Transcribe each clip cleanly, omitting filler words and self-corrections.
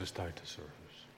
start the service.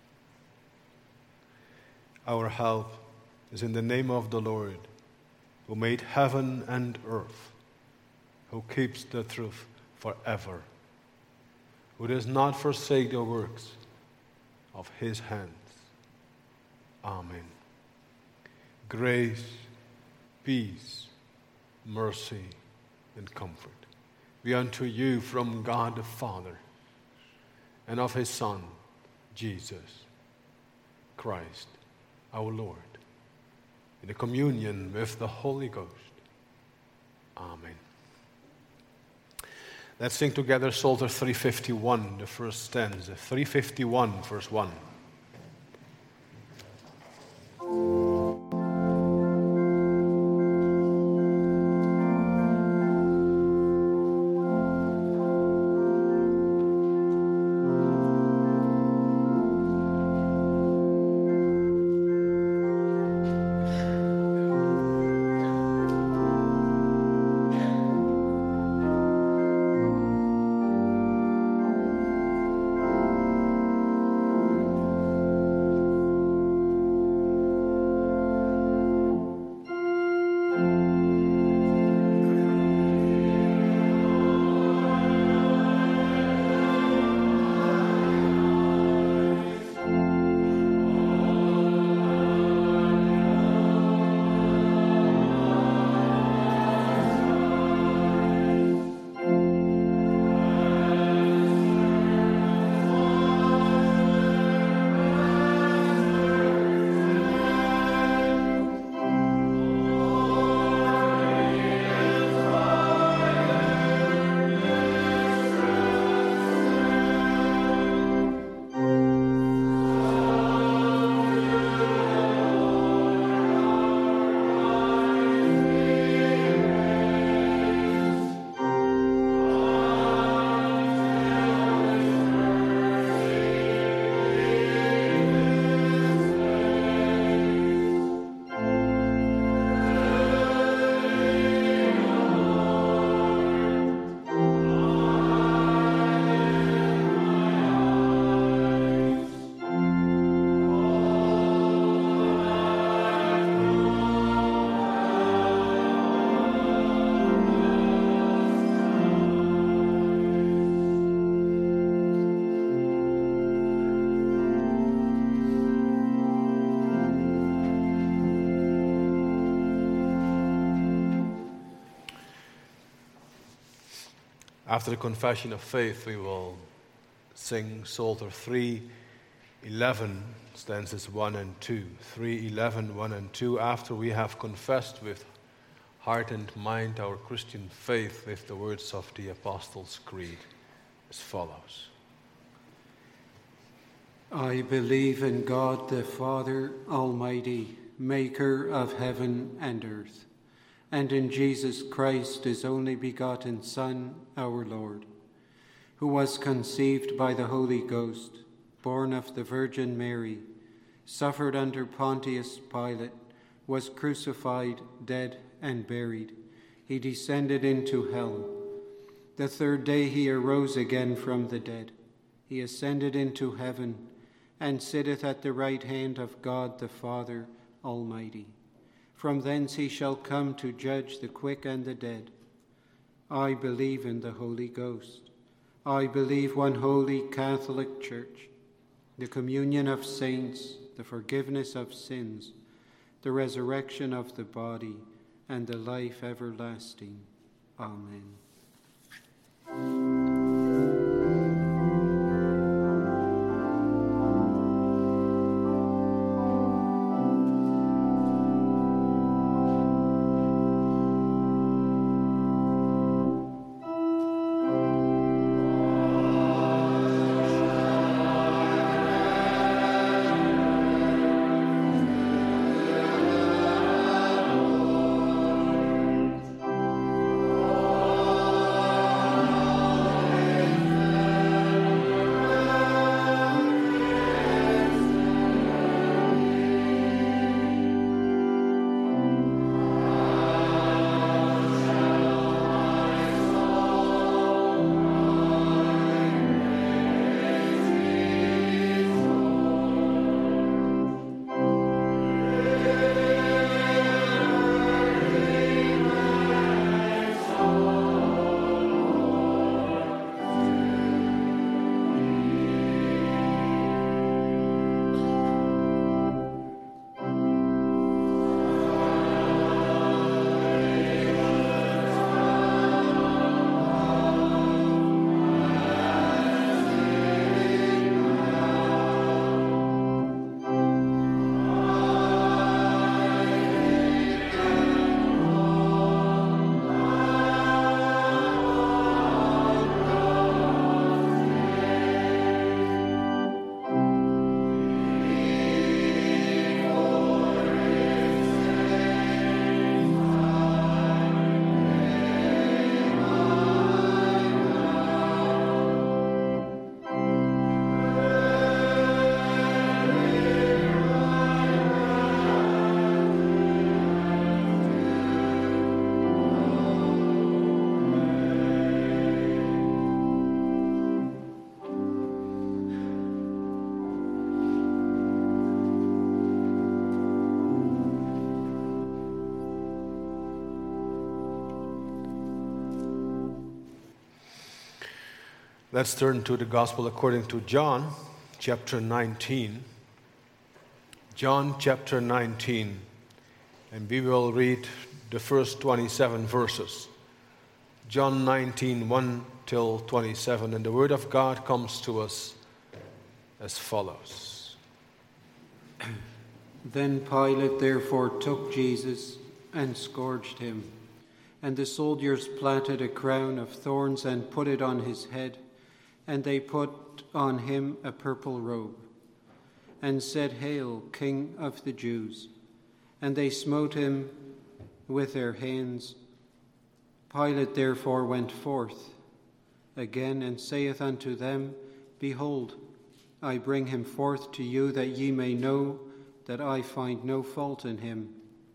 Our help is in the name of the Lord, who made heaven and earth, who keeps the truth forever, who does not forsake the works of his hands. Amen. Grace, peace, mercy, and comfort be unto you from God the Father and of his Son, Jesus Christ, our Lord, in the communion with the Holy Ghost. Amen. Let's sing together Psalter 351, the first stanza. 351, verse 1. After the confession of faith, we will sing Psalter 311, stanzas 1 and 2. 311, 1 and 2, after we have confessed with heart and mind our Christian faith with the words of the Apostles' Creed, as follows. I believe in God the Father Almighty, maker of heaven and earth, and in Jesus Christ, his only begotten Son, our Lord, who was conceived by the Holy Ghost, born of the Virgin Mary, suffered under Pontius Pilate, was crucified, dead, and buried. He descended into hell. The third day he arose again from the dead. He ascended into heaven, and sitteth at the right hand of God the Father Almighty. From thence he shall come to judge the quick and the dead. I believe in the Holy Ghost. I believe one holy Catholic Church, the communion of saints, the forgiveness of sins, the resurrection of the body, and the life everlasting. Amen. Oh Let's turn to the Gospel according to John, chapter 19. John chapter 19, and we will read the first 27 verses. John 19, 1 till 27, and the word of God comes to us as follows. Then Pilate therefore took Jesus and scourged him, and the soldiers plaited a crown of thorns and put it on his head, and they put on him a purple robe, and said, "Hail, King of the Jews!" And they smote him with their hands. Pilate therefore went forth again, and saith unto them, Behold, I bring him forth to you, that ye may know that I find no fault in him.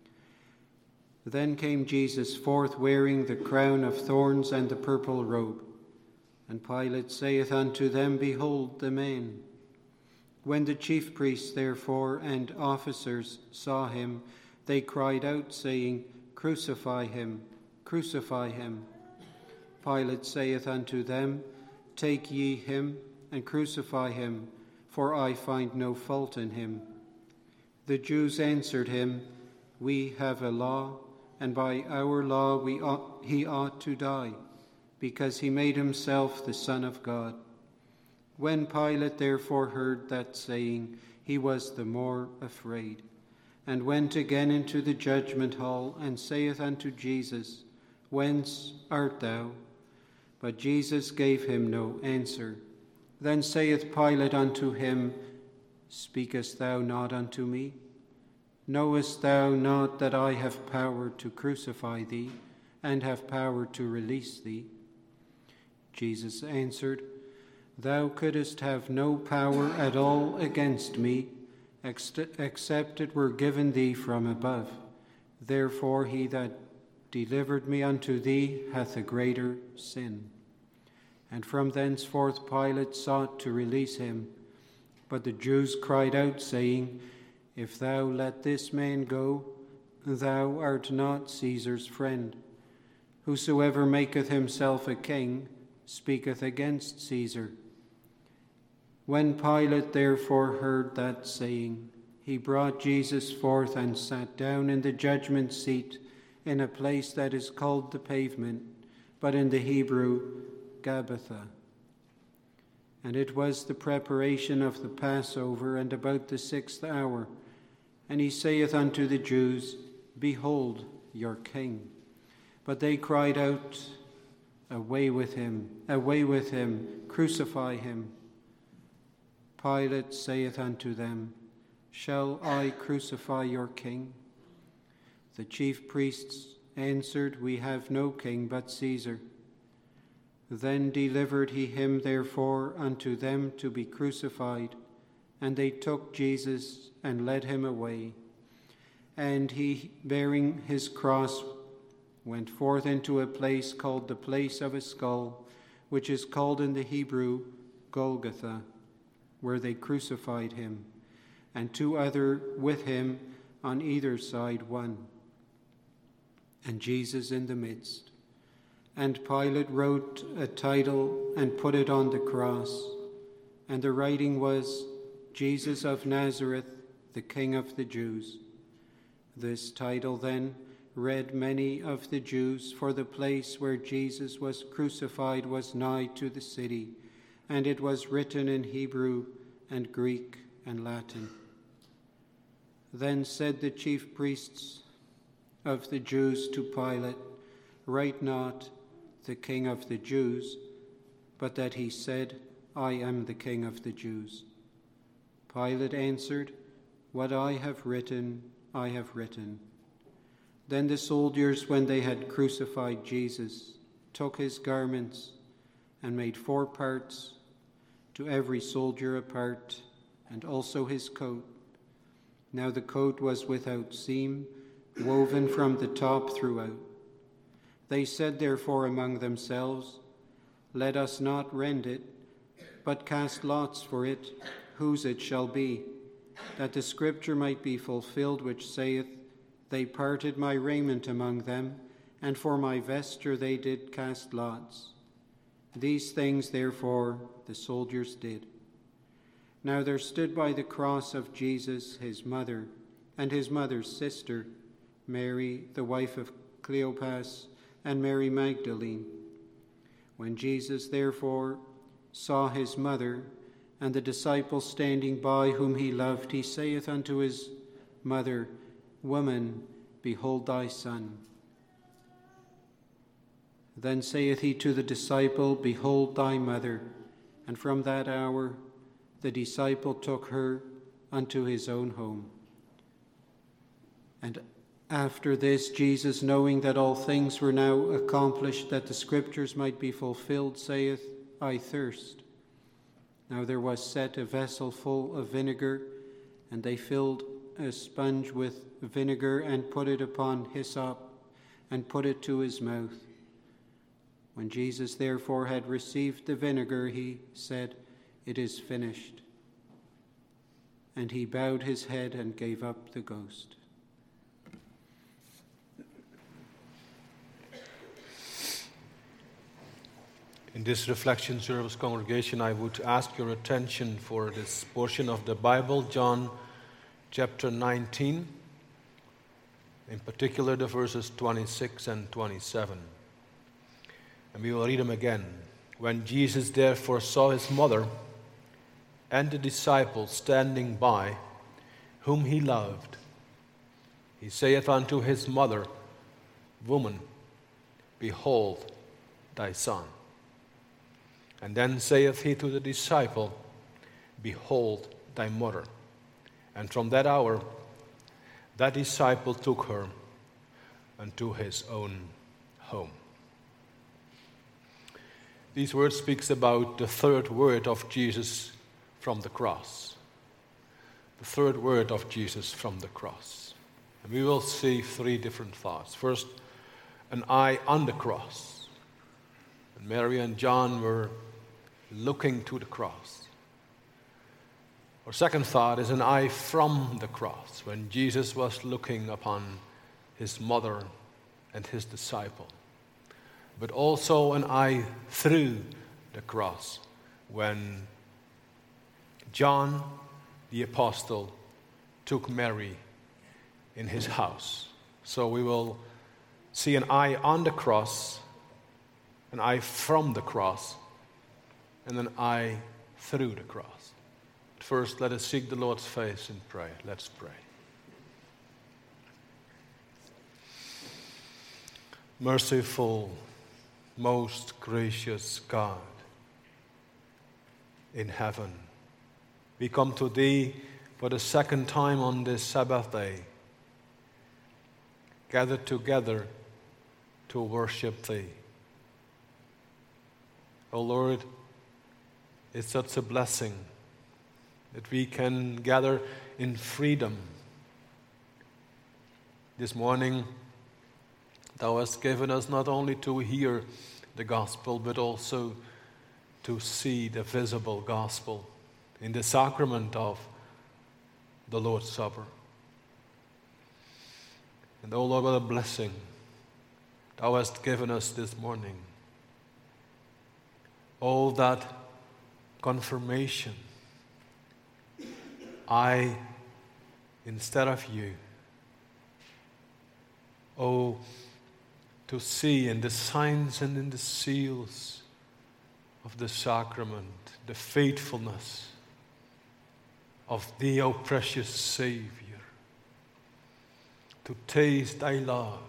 Then came Jesus forth, wearing the crown of thorns and the purple robe. And Pilate saith unto them, Behold the man. When the chief priests therefore and officers saw him, they cried out, saying, Crucify him, crucify him. Pilate saith unto them, Take ye him, and crucify him, for I find no fault in him. The Jews answered him, We have a law, and by our law he ought to die, because he made himself the Son of God. When Pilate therefore heard that saying, he was the more afraid, and went again into the judgment hall, and saith unto Jesus, Whence art thou? But Jesus gave him no answer. Then saith Pilate unto him, Speakest thou not unto me? Knowest thou not that I have power to crucify thee, and have power to release thee? Jesus answered, Thou couldst have no power at all against me, except it were given thee from above. Therefore he that delivered me unto thee hath a greater sin. And from thenceforth Pilate sought to release him. But the Jews cried out, saying, If thou let this man go, thou art not Caesar's friend. Whosoever maketh himself a king speaketh against Caesar. When Pilate therefore heard that saying, he brought Jesus forth and sat down in the judgment seat in a place that is called the Pavement, but in the Hebrew, Gabbatha. And it was the preparation of the Passover, and about the 6th hour. And he saith unto the Jews, Behold your king. But they cried out, Away with him, crucify him. Pilate saith unto them, Shall I crucify your king? The chief priests answered, We have no king but Caesar. Then delivered he him therefore unto them to be crucified, and they took Jesus and led him away. And he, bearing his cross, went forth into a place called the place of a skull, which is called in the Hebrew Golgotha, where they crucified him, and 2 other with him on either side one, and Jesus in the midst. And Pilate wrote a title and put it on the cross, and the writing was, Jesus of Nazareth, the King of the Jews. This title then read many of the Jews, for the place where Jesus was crucified was nigh to the city, and it was written in Hebrew and Greek and Latin. Then said the chief priests of the Jews to Pilate, Write not, the King of the Jews, but that he said, I am the King of the Jews. Pilate answered, What I have written, I have written. Then the soldiers, when they had crucified Jesus, took his garments and made 4 parts, to every soldier a part, and also his coat. Now the coat was without seam, woven from the top throughout. They said therefore among themselves, Let us not rend it, but cast lots for it, whose it shall be, that the scripture might be fulfilled, which saith, They parted my raiment among them, and for my vesture they did cast lots. These things, therefore, the soldiers did. Now there stood by the cross of Jesus his mother, and his mother's sister, Mary, the wife of Cleopas, and Mary Magdalene. When Jesus, therefore, saw his mother, and the disciple standing by whom he loved, he saith unto his mother, Woman, behold thy son. Then saith he to the disciple, Behold thy mother. And from that hour the disciple took her unto his own home. And after this, Jesus, knowing that all things were now accomplished, that the Scriptures might be fulfilled, saith, I thirst. Now there was set a vessel full of vinegar, and they filled a sponge with vinegar, and put it upon hyssop, and put it to his mouth. When Jesus therefore had received the vinegar, he said, It is finished. And he bowed his head and gave up the ghost. In this reflection service, congregation, I would ask your attention for this portion of the Bible, John chapter 19, in particular the verses 26 and 27. And we will read them again. When Jesus therefore saw his mother and the disciples standing by, whom he loved, he saith unto his mother, Woman, behold thy son. And then saith he to the disciple, Behold thy mother. And from that hour, that disciple took her unto his own home. These words speaks about the third word of Jesus from the cross. The third word of Jesus from the cross. And we will see three different thoughts. First, an eye on the cross. And Mary and John were looking to the cross. Our second thought is an eye from the cross, when Jesus was looking upon his mother and his disciple. But also an eye through the cross, when John the apostle took Mary in his house. So we will see an eye on the cross, an eye from the cross, and an eye through the cross. First, let us seek the Lord's face in prayer. Let's pray. Merciful, most gracious God in heaven, we come to Thee for the second time on this Sabbath day, gathered together to worship Thee. O Lord, it's such a blessing that we can gather in freedom. This morning, Thou hast given us not only to hear the gospel, but also to see the visible gospel in the sacrament of the Lord's Supper. And oh Lord, what a blessing Thou hast given us this morning. Oh, that confirmation. I instead of you. Oh, to see in the signs and in the seals of the sacrament the faithfulness of Thee, O precious Savior. To taste Thy love.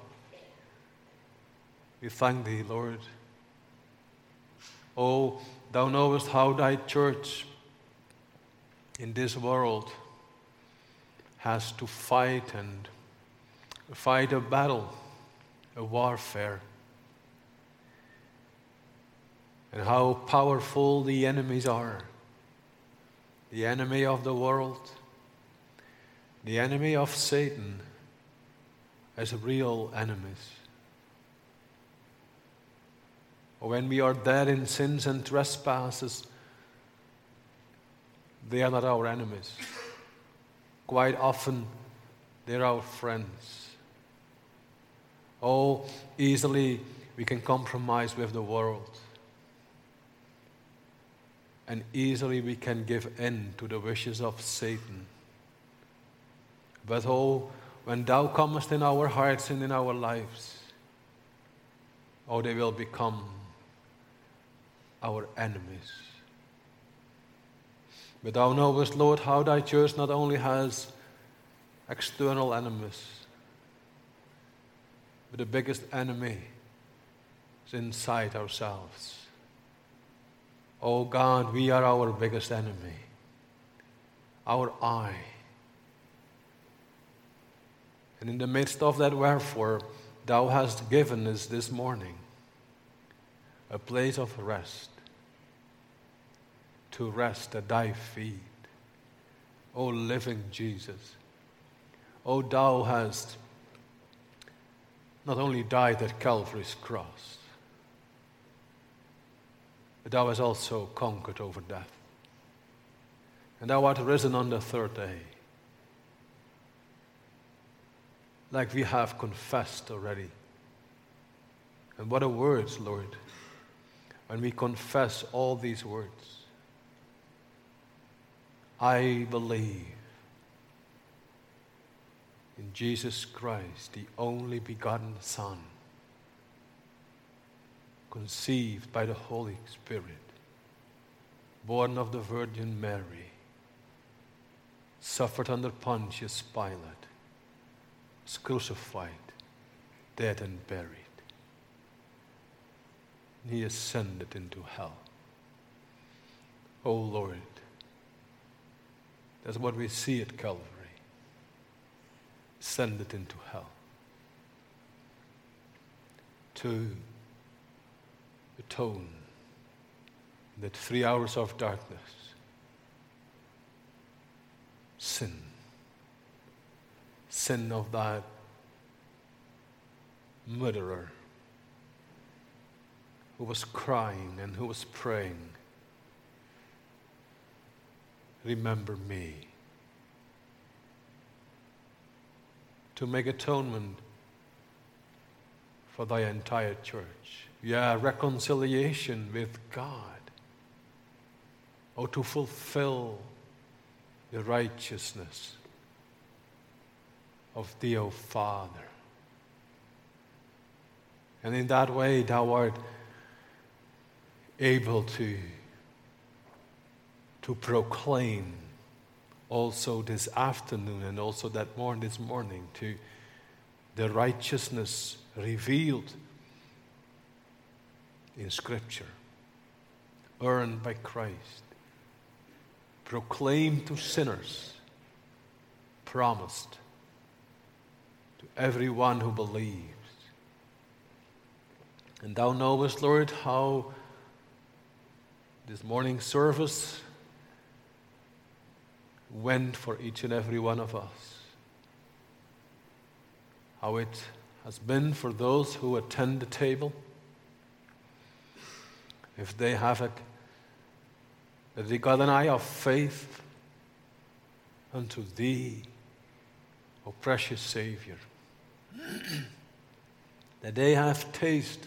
We thank Thee, Lord. Oh, Thou knowest how Thy church in this world has to fight a battle, a warfare. And how powerful the enemies are. The enemy of the world, the enemy of Satan, as real enemies. When we are dead in sins and trespasses, they are not our enemies. Quite often, they're our friends. Oh, easily we can compromise with the world. and easily we can give in to the wishes of Satan. But oh, when thou comest in our hearts and in our lives, oh, they will become our enemies. But thou knowest, Lord, how thy church not only has external enemies, but the biggest enemy is inside ourselves. Oh God, we are our biggest enemy, our I. And in the midst of that, wherefore, thou hast given us this morning a place of rest, to rest at thy feet. O living Jesus, O thou hast not only died at Calvary's cross, but thou hast also conquered over death. And thou art risen on the third day, like we have confessed already. And what a words, Lord, when we confess all these words. I believe in Jesus Christ, the only begotten Son, conceived by the Holy Spirit, born of the Virgin Mary, suffered under Pontius Pilate, was crucified, dead and buried. He ascended into hell. Oh Lord, that's what we see at Calvary. Ascended into hell to atone that 3 hours of darkness, sin of that murderer who was crying and who was praying, remember me. To make atonement for thy entire church. Yeah, reconciliation with God. Oh, to fulfill the righteousness of thee, O Father. And in that way thou art able to proclaim also this afternoon and also this morning to the righteousness revealed in Scripture, earned by Christ, proclaimed to sinners, promised to everyone who believes. And thou knowest, Lord, how this morning service went for each and every one of us. How it has been for those who attend the table. If they have that they got an eye of faith unto thee, O precious Savior. That they have taste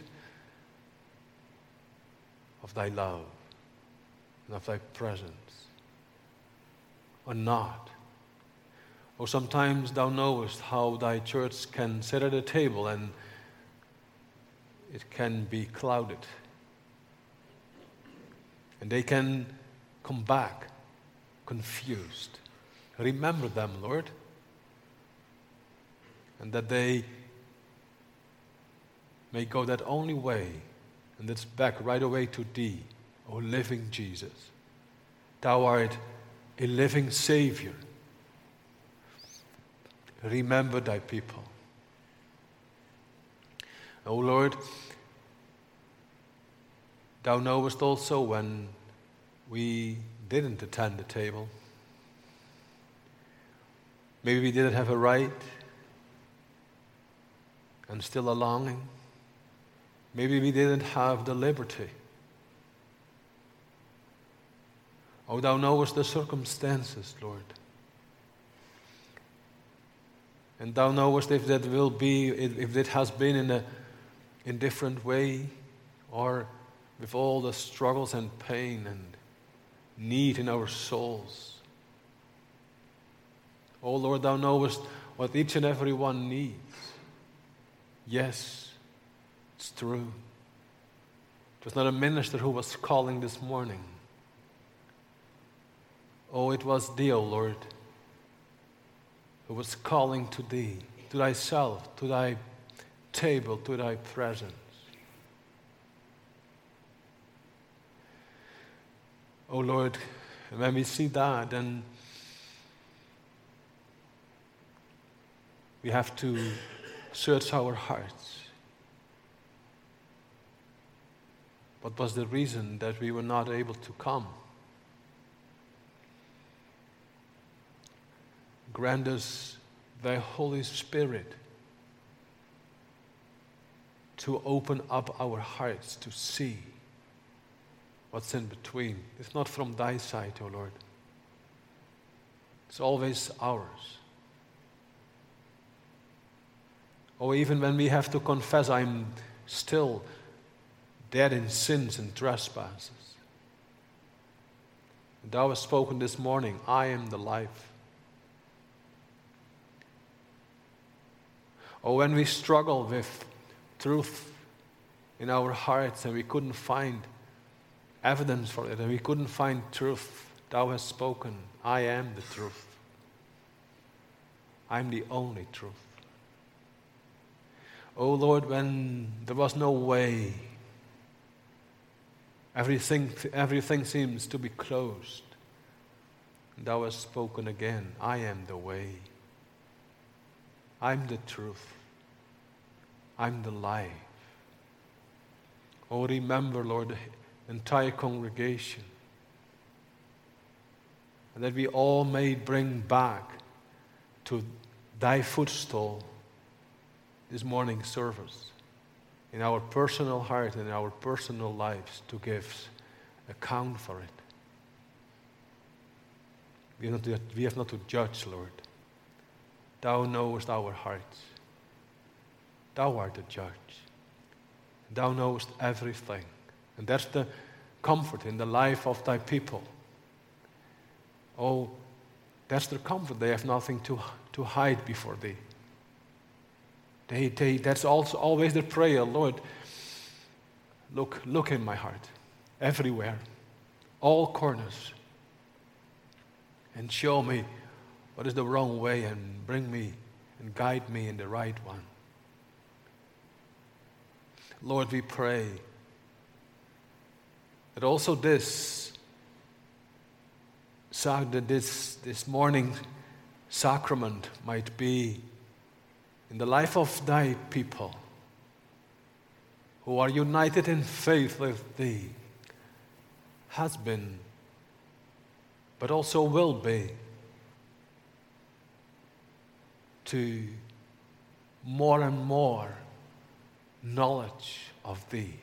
of thy love and of thy presence. Or not. Or sometimes thou knowest how thy church can sit at a table and it can be clouded. And they can come back confused. Remember them, Lord. And that they may go that only way, and that's back right away to thee, O living Jesus. Thou art a living Savior. Remember thy people. O Lord, thou knowest also when we didn't attend the table. Maybe we didn't have a right and still a longing. Maybe we didn't have the liberty. Oh, thou knowest the circumstances, Lord. And thou knowest if that will be, if it has been in different way, or with all the struggles and pain and need in our souls. Oh Lord, thou knowest what each and every one needs. Yes, it's true. It was not a minister who was calling this morning. Oh, it was thee, O Lord, who was calling to thee, to thyself, to thy table, to thy presence. Oh Lord, when we see that, then we have to search our hearts. What was the reason that we were not able to come? Grant us thy Holy Spirit to open up our hearts to see what's in between. It's not from thy side, O Lord. It's always ours. Or even when we have to confess, I'm still dead in sins and trespasses. And thou hast spoken this morning, I am the life. Or when we struggle with truth in our hearts and we couldn't find evidence for it and we couldn't find truth, thou hast spoken, I am the truth. I'm the only truth. Oh Lord, when there was no way, everything seems to be closed. Thou hast spoken again, I am the way. I'm the truth. I'm the life. Oh, remember, Lord, the entire congregation, and that we all may bring back to thy footstool this morning's service in our personal heart and in our personal lives to give account for it. We have not to judge, Lord. Thou knowest our hearts. Thou art the judge. Thou knowest everything. And that's the comfort in the life of thy people. Oh, that's their comfort. They have nothing to hide before thee. That's also always their prayer. Lord, look in my heart, everywhere, all corners, and show me what is the wrong way and bring me and guide me in the right one. Lord, we pray that also this morning sacrament might be in the life of thy people who are united in faith with thee, has been, but also will be, to more and more knowledge of thee,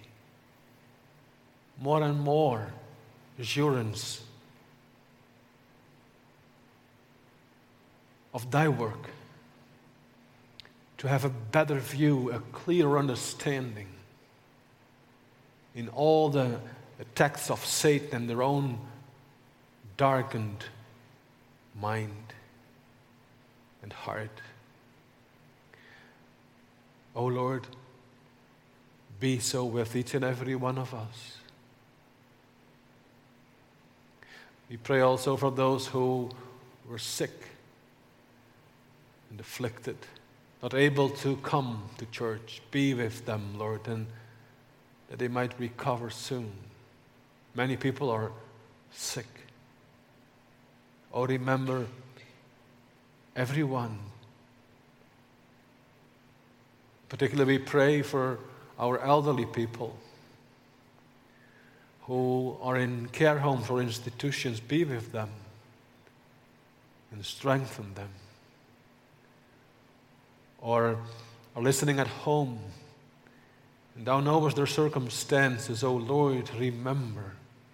more and more assurance of thy work, to have a better view, a clearer understanding in all the attacks of Satan and their own darkened mind and heart. O Lord, be so with each and every one of us. We pray also for those who were sick and afflicted, not able to come to church. Be with them, Lord, and that they might recover soon. Many people are sick. Oh, remember everyone. Particularly we pray for our elderly people who are in care homes or institutions. Be with them and strengthen them. Or are listening at home, and thou knowest their circumstances. O Lord, remember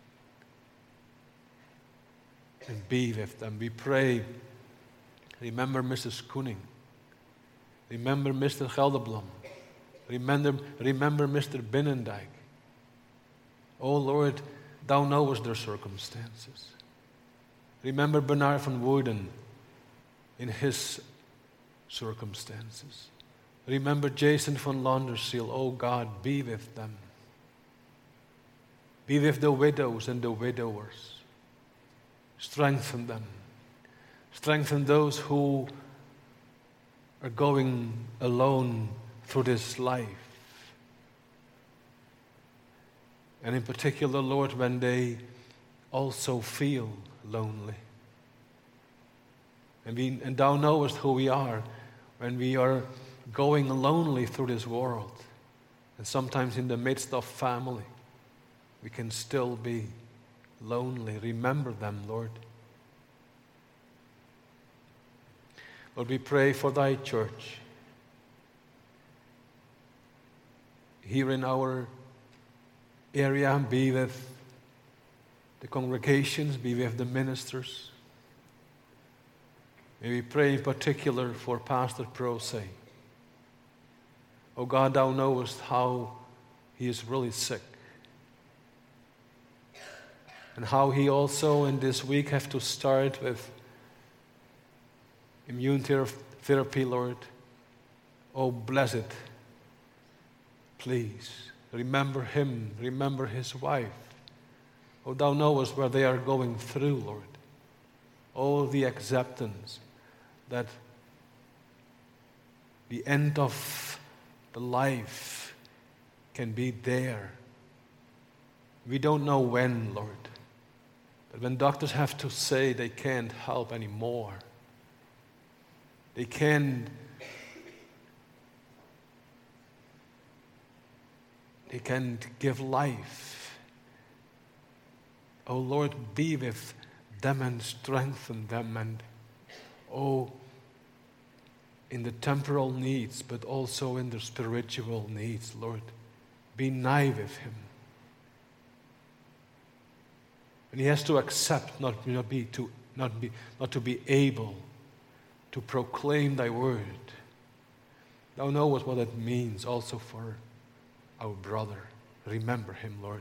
and be with them. We pray, remember Mrs. Koenig, remember Mr. Gelderblom, remember Mr. Binnendijk. O Lord, Thou knowest their circumstances. Remember Bernard van Woerden in his circumstances. Remember Jason van Londerseel. Oh God, be with them. Be with the widows and the widowers. Strengthen them. Strengthen those who are going alone through this life. And in particular, Lord, when they also feel lonely. And Thou knowest who we are when we are going lonely through this world. And sometimes in the midst of family, we can still be lonely. Remember them, Lord. Lord, we pray for Thy church here in our area. Be with the congregations, be with the ministers. May we pray in particular for Pastor Prose. Oh God, Thou knowest how he is really sick. And how he also in this week have to start with immune therapy, Lord. Oh, bless it. Please, remember him, remember his wife. Oh, Thou knowest where they are going through, Lord. Oh, the acceptance that the end of the life can be there. We don't know when, Lord. But when doctors have to say they can't help anymore, they can't give life. Oh Lord, be with them and strengthen them, and in the temporal needs, but also in the spiritual needs, Lord. Be nigh with him. And he has to accept not to be able to proclaim Thy word. Thou knowest what it means also for our brother. Remember him, Lord.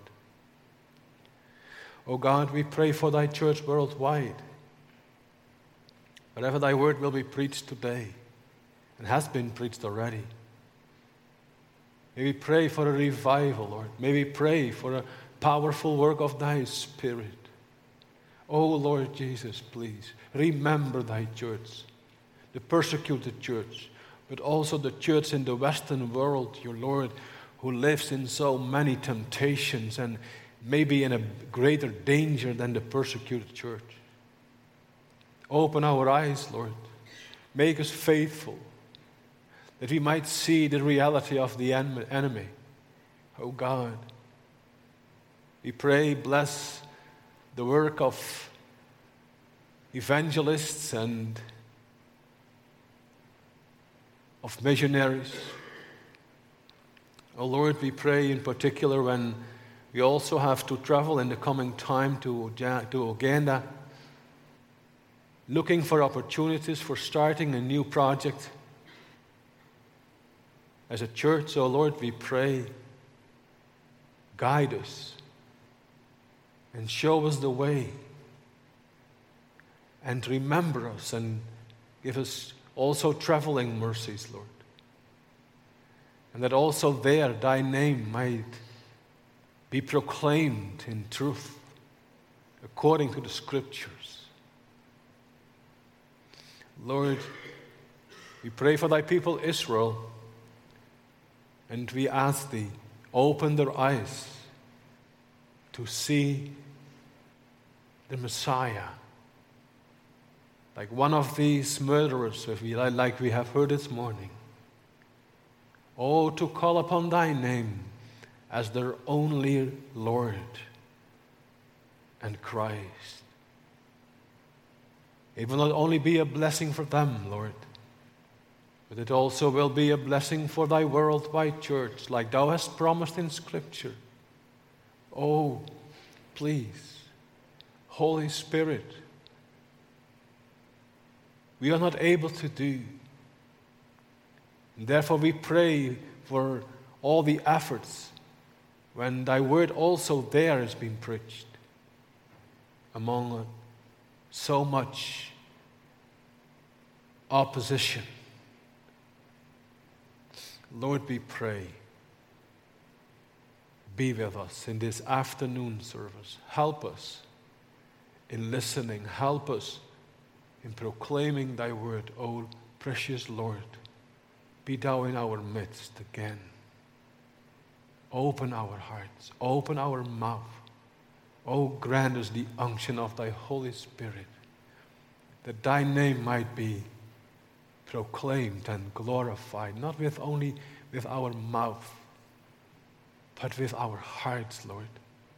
O God, we pray for Thy church worldwide. Wherever Thy word will be preached today, and has been preached already, may we pray for a revival, Lord. May we pray for a powerful work of Thy Spirit. Oh, Lord Jesus, please, remember Thy church, the persecuted church, but also the church in the Western world, your Lord, who lives in so many temptations and maybe in a greater danger than the persecuted church. Open our eyes, Lord. Make us faithful, that we might see the reality of the enemy. Oh God, we pray, bless the work of evangelists and of missionaries. Oh Lord, we pray in particular when we also have to travel in the coming time to Uganda, looking for opportunities for starting a new project. As a church, oh Lord, we pray, guide us and show us the way. And remember us and give us also traveling mercies, Lord. And that also there Thy name might be proclaimed in truth according to the Scriptures. Lord, we pray for Thy people Israel, and we ask Thee, open their eyes to see the Messiah, like one of these murderers, like we have heard this morning. Oh, to call upon Thy name as their only Lord and Christ. It will not only be a blessing for them, Lord, but it also will be a blessing for Thy worldwide church, like Thou hast promised in Scripture. Oh, please, Holy Spirit, we are not able to do. And therefore we pray for all the efforts when Thy word also there has been preached. among so much opposition. Lord, we pray, be with us in this afternoon service. Help us in listening. Help us in proclaiming thy word. O precious Lord, be thou in our midst again. Open our hearts. Open our mouth. O grant us the unction of thy Holy Spirit, that thy name might be proclaimed and glorified, not only with our mouth, but with our hearts, Lord.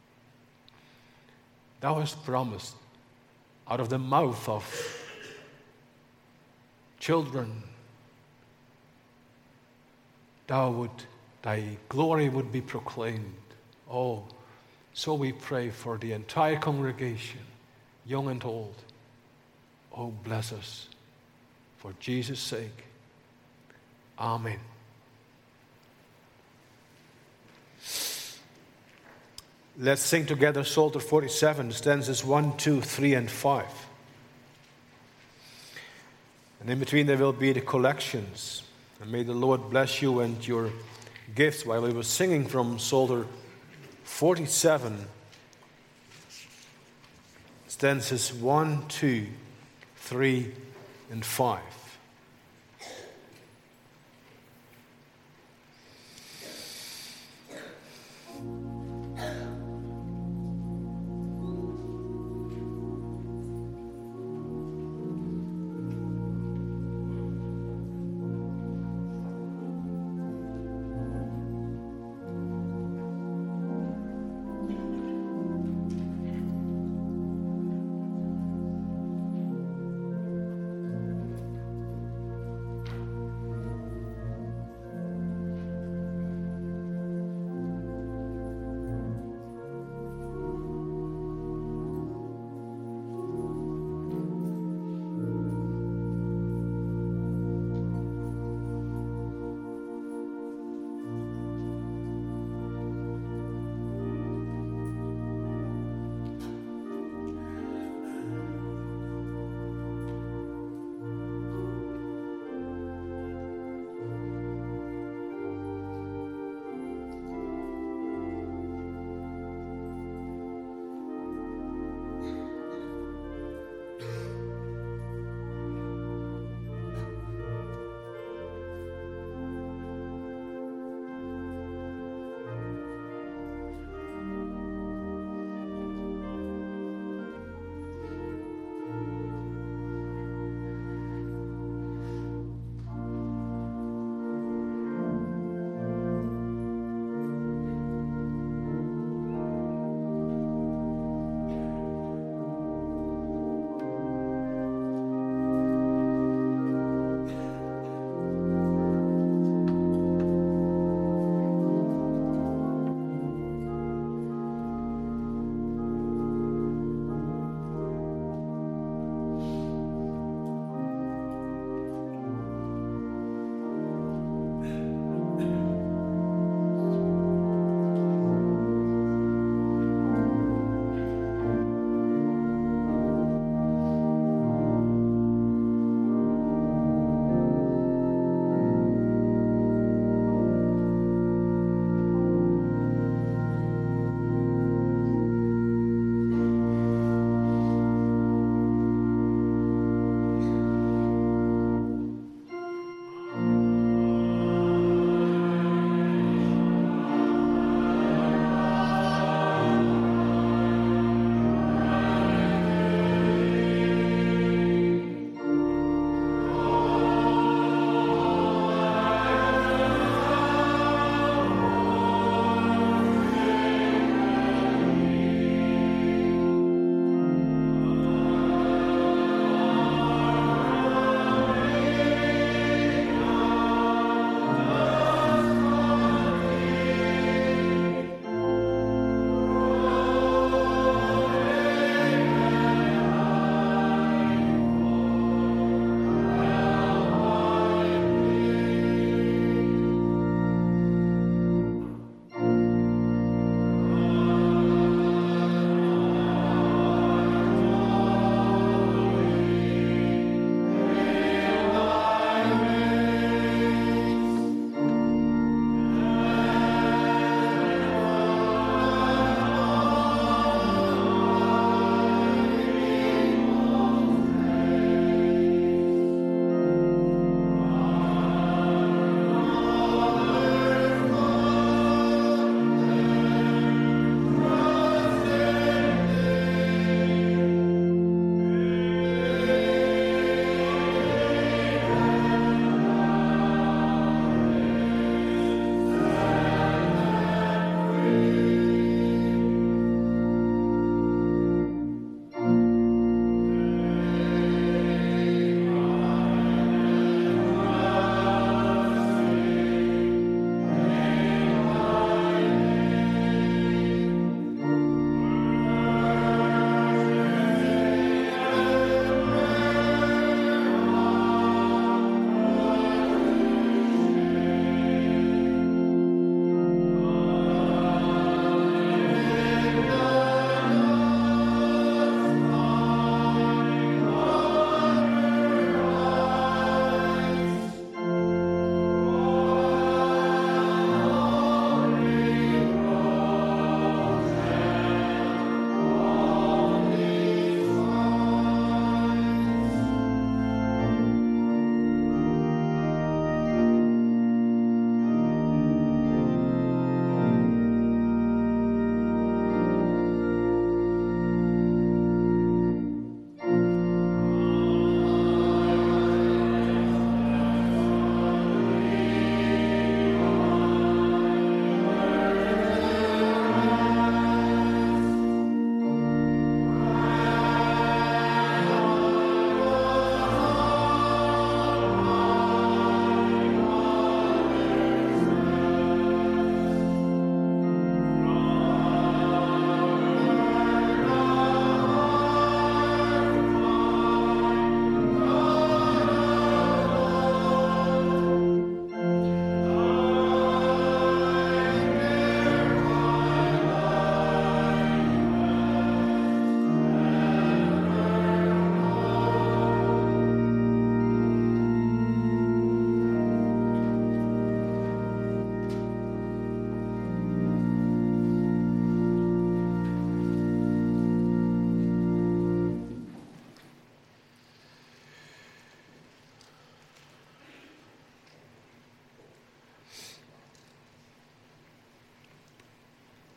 Thou hast promised, out of the mouth of children, thy glory would be proclaimed. Oh, so we pray for the entire congregation, young and old. Oh, bless us for Jesus' sake. Amen. Let's sing together Psalter 47, stanzas 1, 2, 3, and 5. And in between there will be the collections. And may the Lord bless you and your gifts. While we were singing from Psalter 47, stanzas 1, 2, 3, and 5.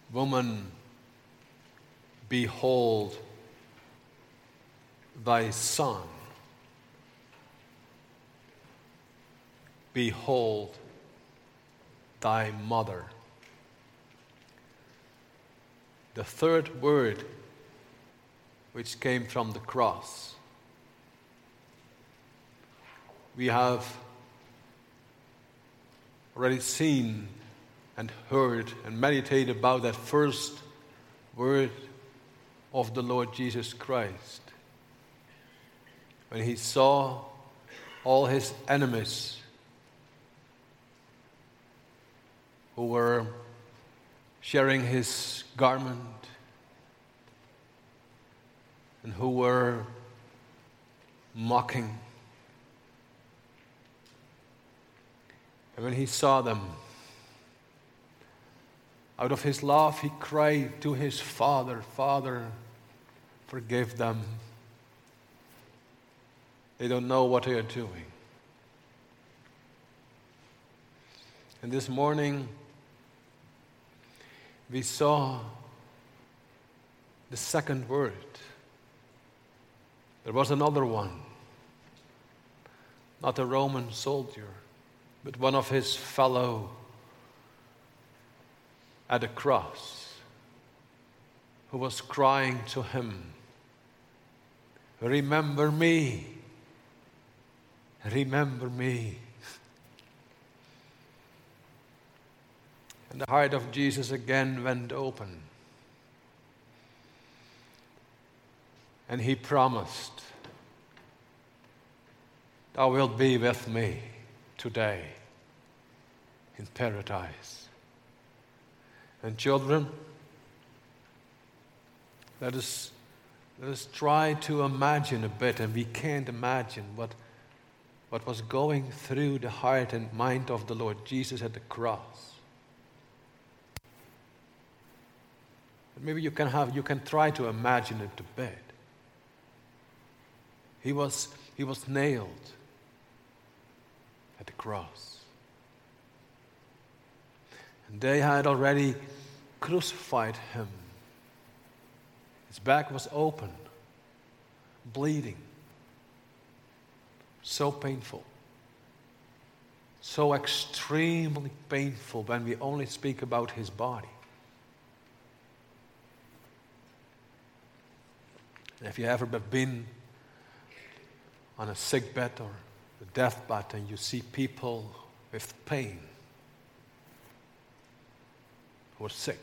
Woman, behold thy son. Behold thy mother. The third word which came from the cross. We have already seen and heard and meditated about that first word of the Lord Jesus Christ. When he saw all his enemies who were sharing his garment and who were mocking. And when he saw them, out of his love, he cried to his Father, Father, forgive them. They don't know what they are doing. And this morning, we saw the second word. There was another one, not a Roman soldier, but one of his fellow at the cross, who was crying to him, remember me, remember me. And the heart of Jesus again went open. And he promised, thou wilt be with me today in paradise. And children, let us try to imagine a bit, and we can't imagine what was going through the heart and mind of the Lord Jesus at the cross. Maybe you can try to imagine it a bit. He was nailed at the cross. And they had already crucified him. His back was open, bleeding. So painful. So extremely painful when we only speak about his body. And if you ever been on a sick bed or a deathbed and you see people with pain who are sick,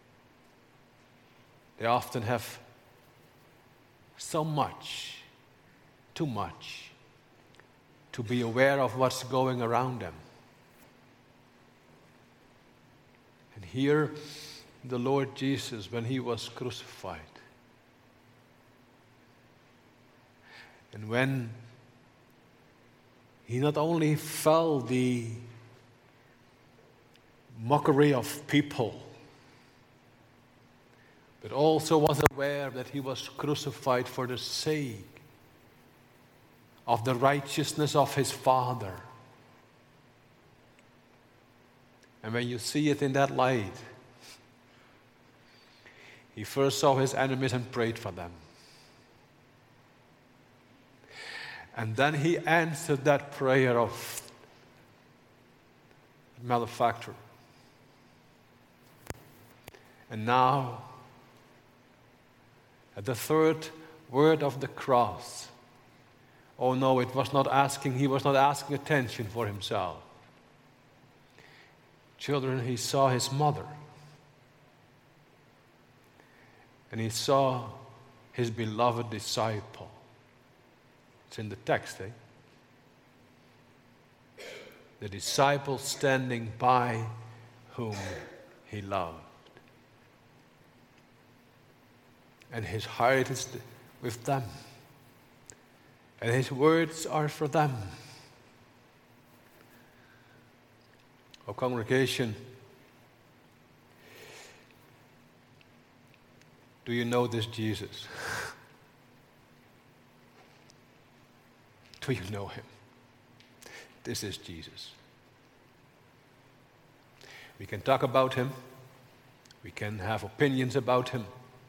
they often have so much, too much, to be aware of what's going around them. And here, the Lord Jesus, when he was crucified, and when he not only felt the mockery of people, but also was aware that he was crucified for the sake of the righteousness of his Father. And when you see it in that light, he first saw his enemies and prayed for them. And then he answered that prayer of malefactor. And now, at the third word of the cross, oh no, he was not asking attention for himself. Children, he saw his mother. And he saw his beloved disciple. It's in the text, eh? The disciple standing by whom he loved. And his heart is with them. And his words are for them. Oh, congregation, do you know this Jesus? Do you know him? This is Jesus. We can talk about him. We can have opinions about him.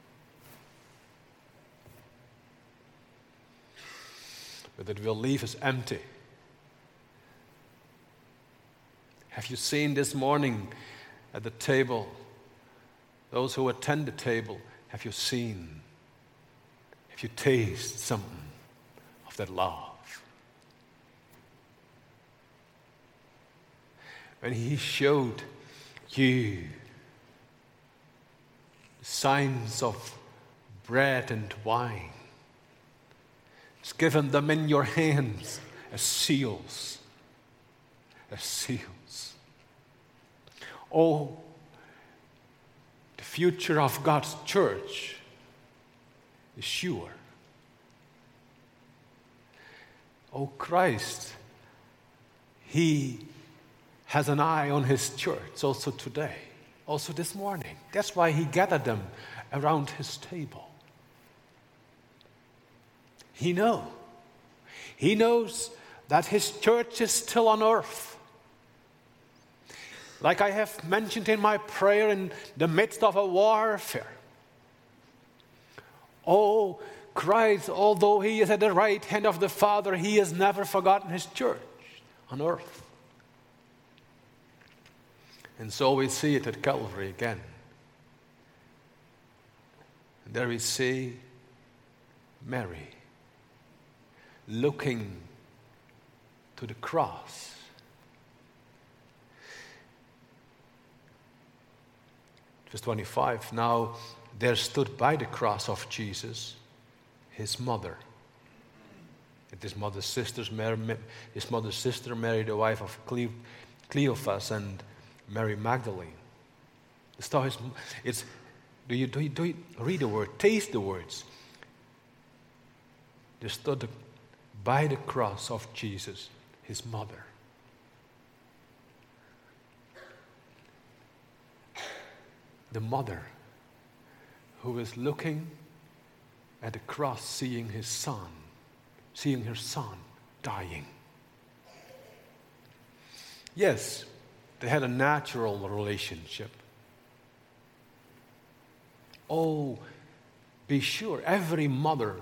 But it will leave us empty. Have you seen this morning at the table, those who attend the table, have you tasted something of that love? When he showed you the signs of bread and wine, he's given them in your hands as seals. As seals. Oh, the future of God's church is sure. Oh, Christ, he has an eye on his church also today, also this morning. That's why he gathered them around his table. He knows that his church is still on earth. Like I have mentioned in my prayer, in the midst of a warfare. Oh, Christ, although he is at the right hand of the Father, he has never forgotten his church on earth. And so we see it at Calvary again. And there we see Mary looking to the cross. Verse 25, now there stood by the cross of Jesus his mother. And his mother's sister Mary, the wife of Cleophas, and Mary Magdalene. Do you read the word, taste the words? There stood by the cross of Jesus his mother. The mother who is looking at the cross, seeing her son dying. Yes, they had a natural relationship. Oh, be sure, every mother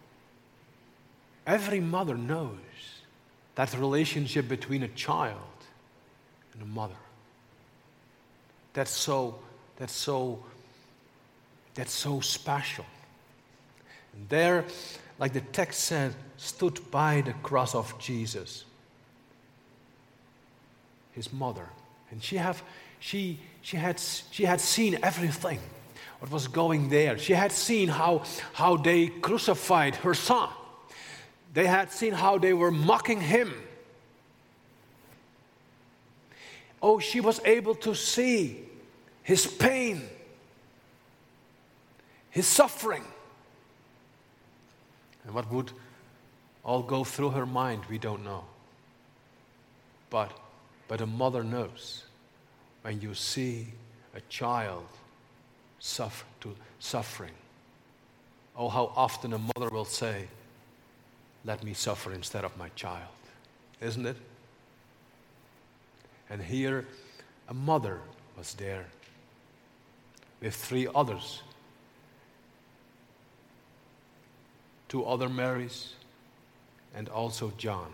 knows that relationship between a child and a mother. That's so special. And there, like the text said, stood by the cross of Jesus his mother. And she had seen everything what was going there. She had seen how they crucified her son. They had seen how they were mocking him. Oh, she was able to see his pain, his suffering. And what would all go through her mind, we don't know. But a mother knows. When you see a child suffering, oh, how often a mother will say, let me suffer instead of my child. Isn't it? And here, a mother was there with 3 others. 2 other Marys, and also John.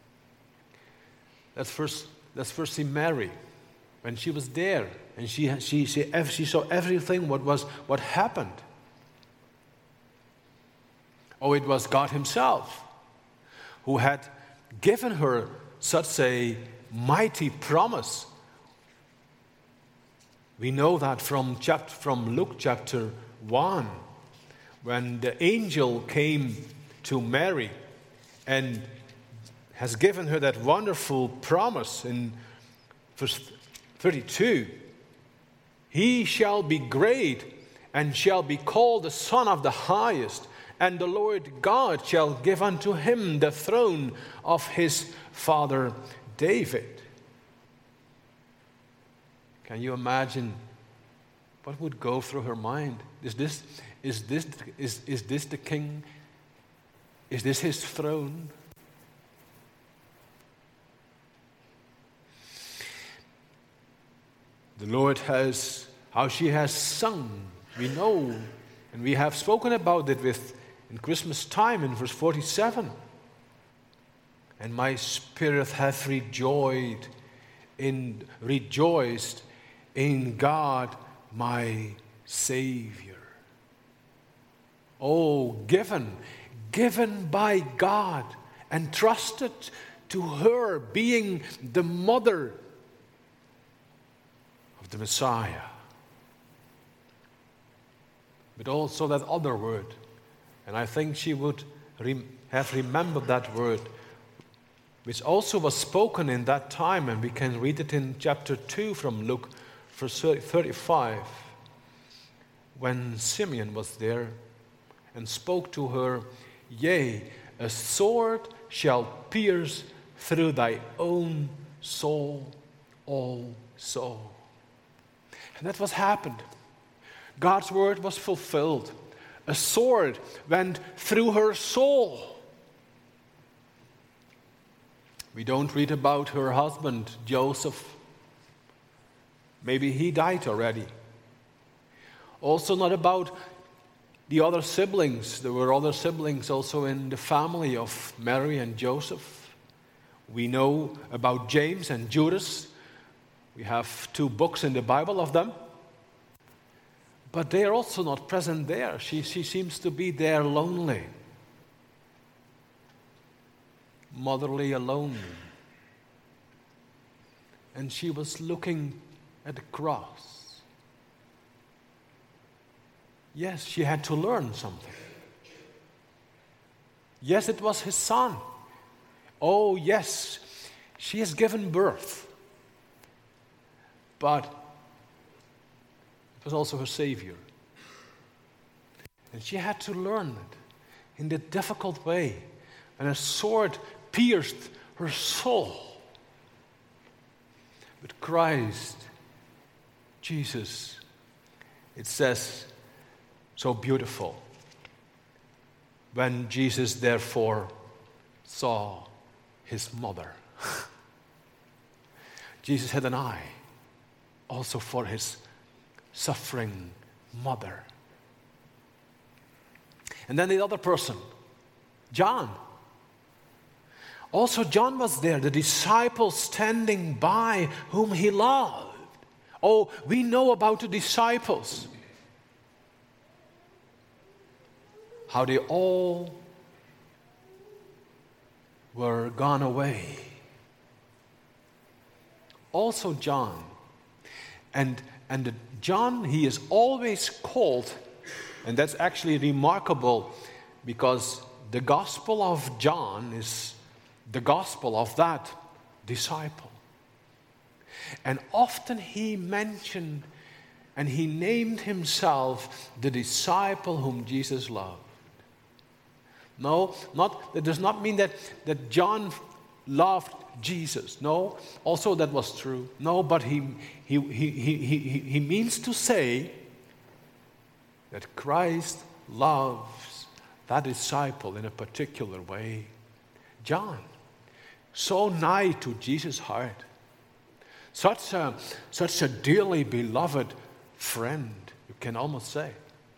Let's first see Mary. When she was there, and she saw everything what happened. Oh, it was God himself who had given her such a mighty promise. We know that from Luke chapter 1, when the angel came to Mary and has given her that wonderful promise in verse 32. He shall be great and shall be called the Son of the Highest, and the Lord God shall give unto him the throne of his father David. Can you imagine what would go through her mind? Is this the king? Is this his throne? The Lord has how she has sung. We know, and we have spoken about it in Christmas time in verse 47. And my spirit hath rejoiced in God my Savior. Oh, given by God, entrusted to her, being the mother of the Messiah. But also that other word, and I think she would have remembered that word, which also was spoken in that time, and we can read it in chapter 2 from Luke, verse 35, when Simeon was there and spoke to her, yea, a sword shall pierce through thy own soul also. And that was happened. God's word was fulfilled. A sword went through her soul. We don't read about her husband, Joseph. Maybe he died already. Also not about the other siblings. There were other siblings also in the family of Mary and Joseph. We know about James and Judas. We have 2 books in the Bible of them. But they are also not present there. She seems to be there lonely. Motherly alone. And she was looking at the cross. Yes, she had to learn something. Yes, it was his son. Oh, yes, she has given birth. But it was also her Savior. And she had to learn it in the difficult way. And a sword pierced her soul. But Christ, Jesus, it says so beautiful. When Jesus therefore saw his mother. Jesus had an eye also for his suffering mother. And then the other person, John. Also John was there, the disciple standing by whom he loved. Oh, we know about the disciples. How they all were gone away. Also John. And John, he is always called, and that's actually remarkable because the Gospel of John is the gospel of that disciple. And often he mentioned and he named himself the disciple whom Jesus loved. No, that does not mean that John loved Jesus. No, also that was true. No, but he means to say that Christ loves that disciple in a particular way. John, so nigh to Jesus' heart, such a dearly beloved friend, you can almost say.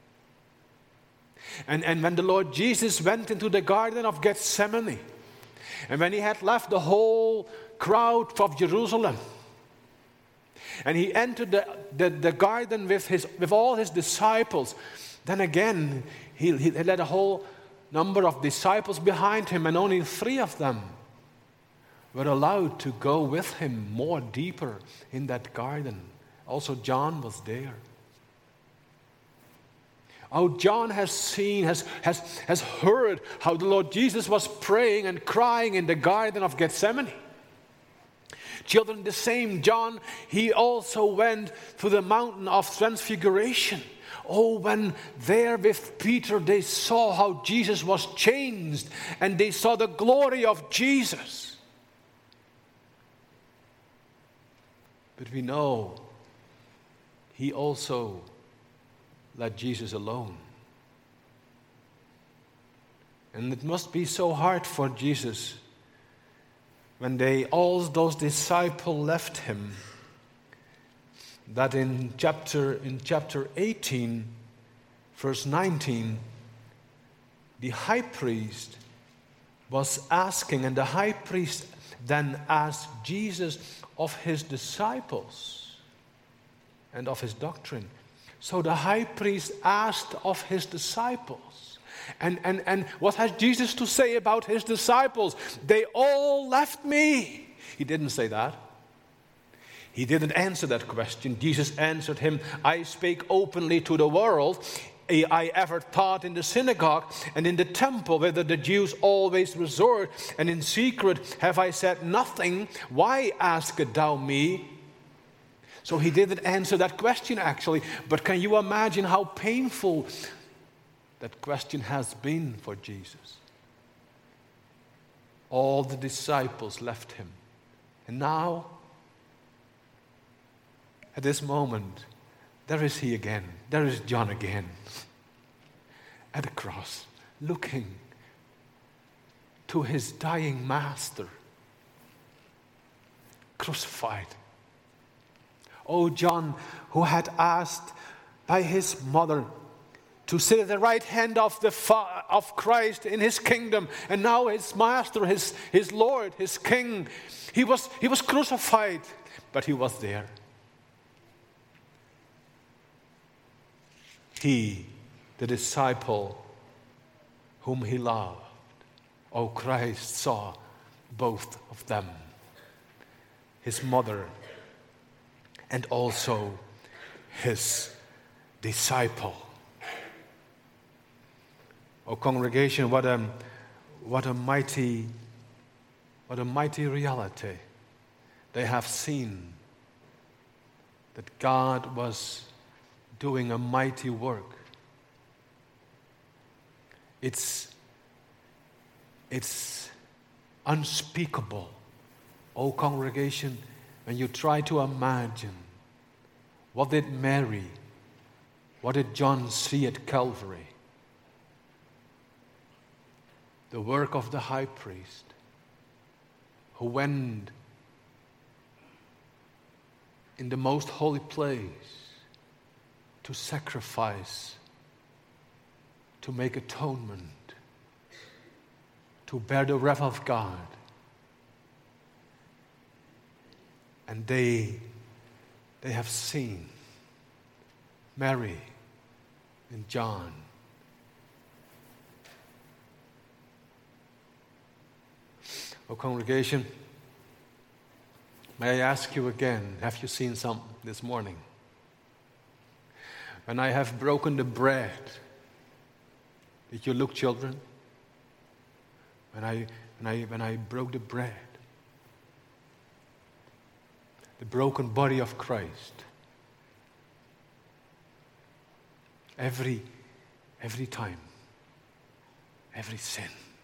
And when the Lord Jesus went into the Garden of Gethsemane, and when he had left the whole crowd of Jerusalem, and he entered the garden with all his disciples, then again he led a whole number of disciples behind him, and only 3 of them were allowed to go with him more deeper in that garden. Also John was there. Oh, John has seen, has heard how the Lord Jesus was praying and crying in the Garden of Gethsemane. Children, the same John, he also went to the mountain of transfiguration. Oh, when there with Peter they saw how Jesus was changed and they saw the glory of Jesus. But we know he also let Jesus alone. And it must be so hard for Jesus when all those disciples left him, that in chapter 18, verse 19, the high priest was asking, and the high priest then asked Jesus of his disciples and of his doctrine. So the high priest asked of his disciples. And what has Jesus to say about his disciples? They all left me. He didn't say that. He didn't answer that question. Jesus answered him, I spake openly to the world. I ever taught in the synagogue and in the temple, whither the Jews always resort, and in secret have I said nothing. Why askest thou me? So he didn't answer that question actually, but can you imagine how painful that question has been for Jesus? All the disciples left him. And now, at this moment, there is he again. There is John again. At the cross, looking to his dying master, crucified. Oh, John, who had asked by his mother to sit at the right hand of Christ in his kingdom, and now his master, his Lord, his King, he was crucified, but he was there. He, the disciple whom he loved, oh, Christ saw both of them, his mother and also his disciple. Oh, congregation, what a mighty reality. They have seen that God was doing a mighty work. It's unspeakable. Oh, congregation, when you try to imagine, what did Mary, what did John see at Calvary? The work of the high priest who went in the most holy place to sacrifice, to make atonement, to bear the wrath of God. And they have seen Mary and John. Oh, congregation, may I ask you again, have you seen some this morning? When I have broken the bread, did you look, children? When I broke the bread, the broken body of Christ, every time, every sin.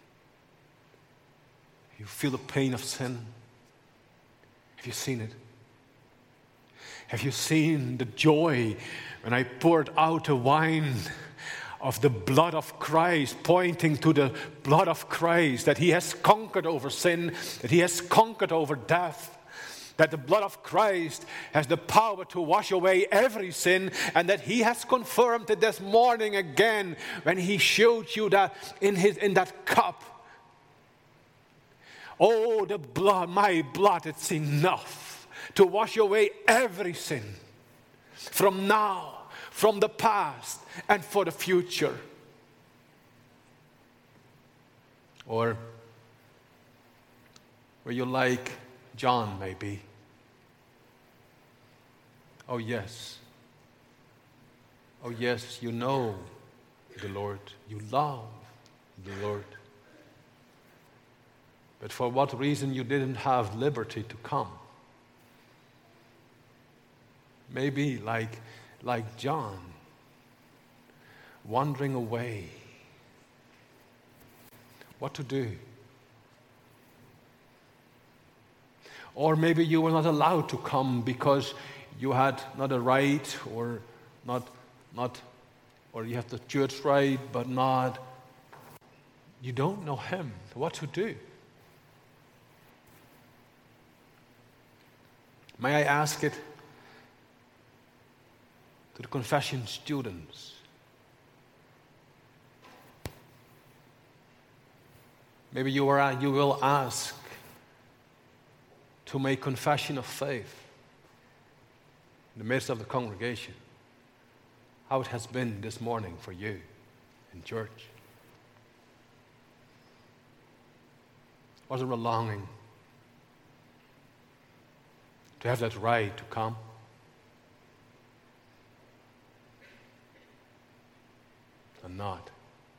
You feel the pain of sin. Have you seen it? Have you seen the joy when I poured out the wine of the blood of Christ, pointing to the blood of Christ, that he has conquered over sin, that he has conquered over death, that the blood of Christ has the power to wash away every sin, and that he has confirmed it this morning again when he showed you that in that cup. Oh, the blood, my blood, it's enough to wash away every sin from now, from the past, and for the future. Or were you like John, maybe? Oh, yes. Oh, yes, you know the Lord. You love the Lord. But for what reason you didn't have liberty to come? Maybe like John, wandering away. What to do? Or maybe you were not allowed to come because you had not a right, or or you have the church right, but not. You don't know him. What to do? May I ask it? to the confession students. Maybe you will ask to make confession of faith in the midst of the congregation. How it has been this morning for you in church. Was there a longing to have that right to come? And not.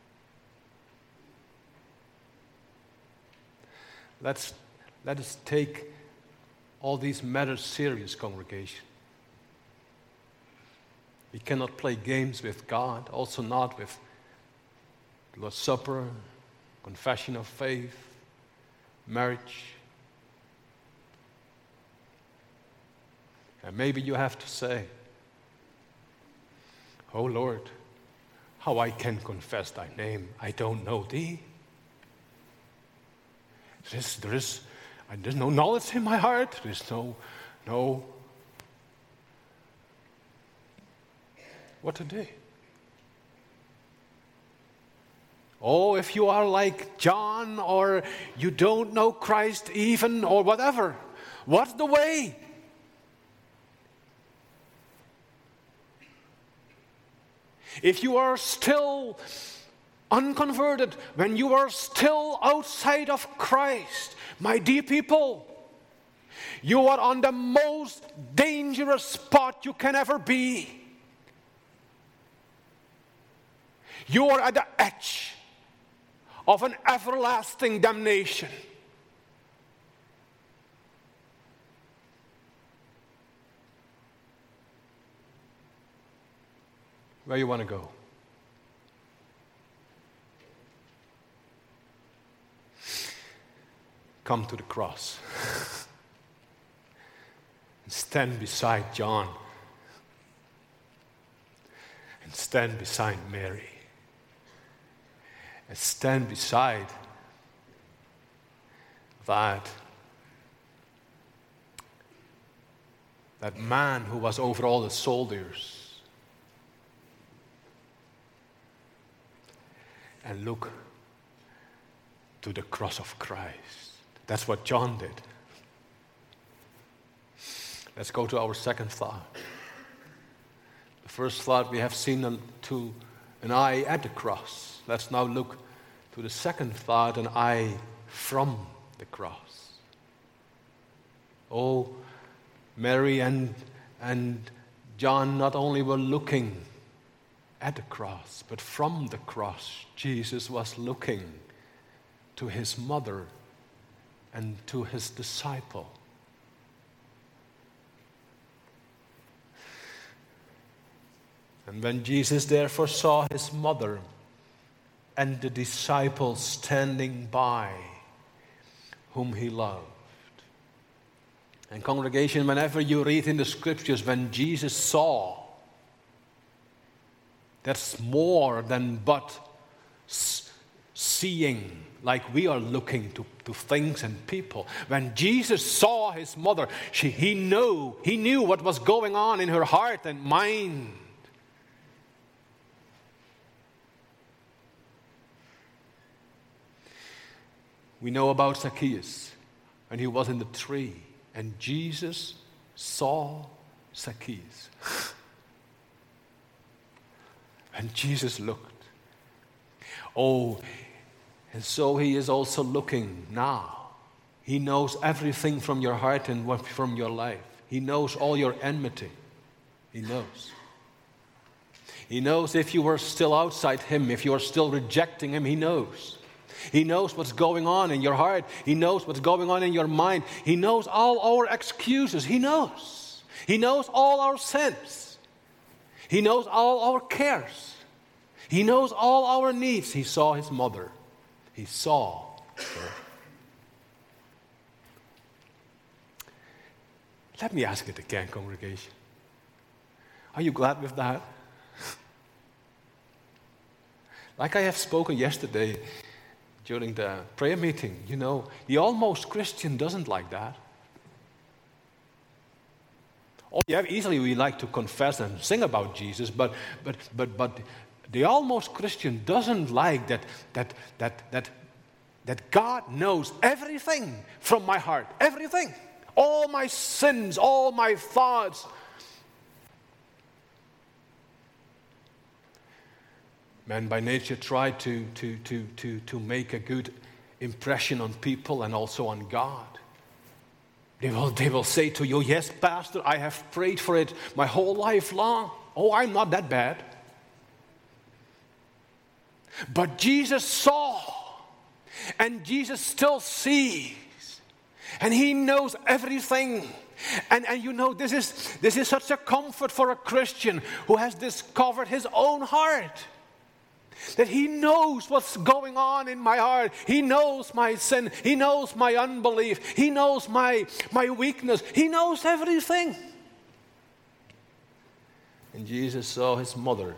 Let us take all these matters serious, congregation. We cannot play games with God, also not with the Lord's Supper, confession of faith, marriage. And maybe you have to say, "Oh Lord, how I can confess thy name, I don't know thee. There's no knowledge in my heart. There's no. What to do? Oh, if you are like John, or you don't know Christ even, or whatever, what's the way? If you are still unconverted, when you are still outside of Christ, my dear people, you are on the most dangerous spot you can ever be. You are at the edge of an everlasting damnation. Where you want to go? Come to the cross and stand beside John and stand beside Mary and stand beside that man who was over all the soldiers, and look to the cross of Christ. That's what John did. Let's go to our second thought. The first thought, we have seen to an eye at the cross. Let's now look to the second thought, an eye from the cross. Oh, Mary and John not only were looking at the cross, but from the cross, Jesus was looking to his mother and to his disciple. And when Jesus therefore saw his mother and the disciple standing by, whom he loved. And congregation, whenever you read in the scriptures, when Jesus saw, that's more than but seeing, like we are looking to things and people. When Jesus saw his mother, he knew what was going on in her heart and mind. We know about Zacchaeus, and he was in the tree, and Jesus saw Zacchaeus. And Jesus looked. Oh, and so he is also looking now. He knows everything from your heart and from your life. He knows all your enmity. He knows. He knows if you were still outside him, if you are still rejecting him, he knows. He knows what's going on in your heart. He knows what's going on in your mind. He knows all our excuses. He knows. He knows all our sins. He knows all our cares. He knows all our needs. He saw his mother. He saw her. Let me ask it again, congregation. Are you glad with that? Like I have spoken yesterday during the prayer meeting, the almost Christian doesn't like that. Oh, yeah, easily we like to confess and sing about Jesus, but the almost Christian doesn't like that God knows everything from my heart, everything, all my sins, all my thoughts. Men by nature try to make a good impression on people and also on God. They will say to you, yes, Pastor, I have prayed for it my whole life long. Oh, I'm not that bad. But Jesus saw, and Jesus still sees, and He knows everything. And you know, this is such a comfort for a Christian who has discovered his own heart. That He knows what's going on in my heart. He knows my sin. He knows my unbelief. He knows my weakness. He knows everything. And Jesus saw His mother.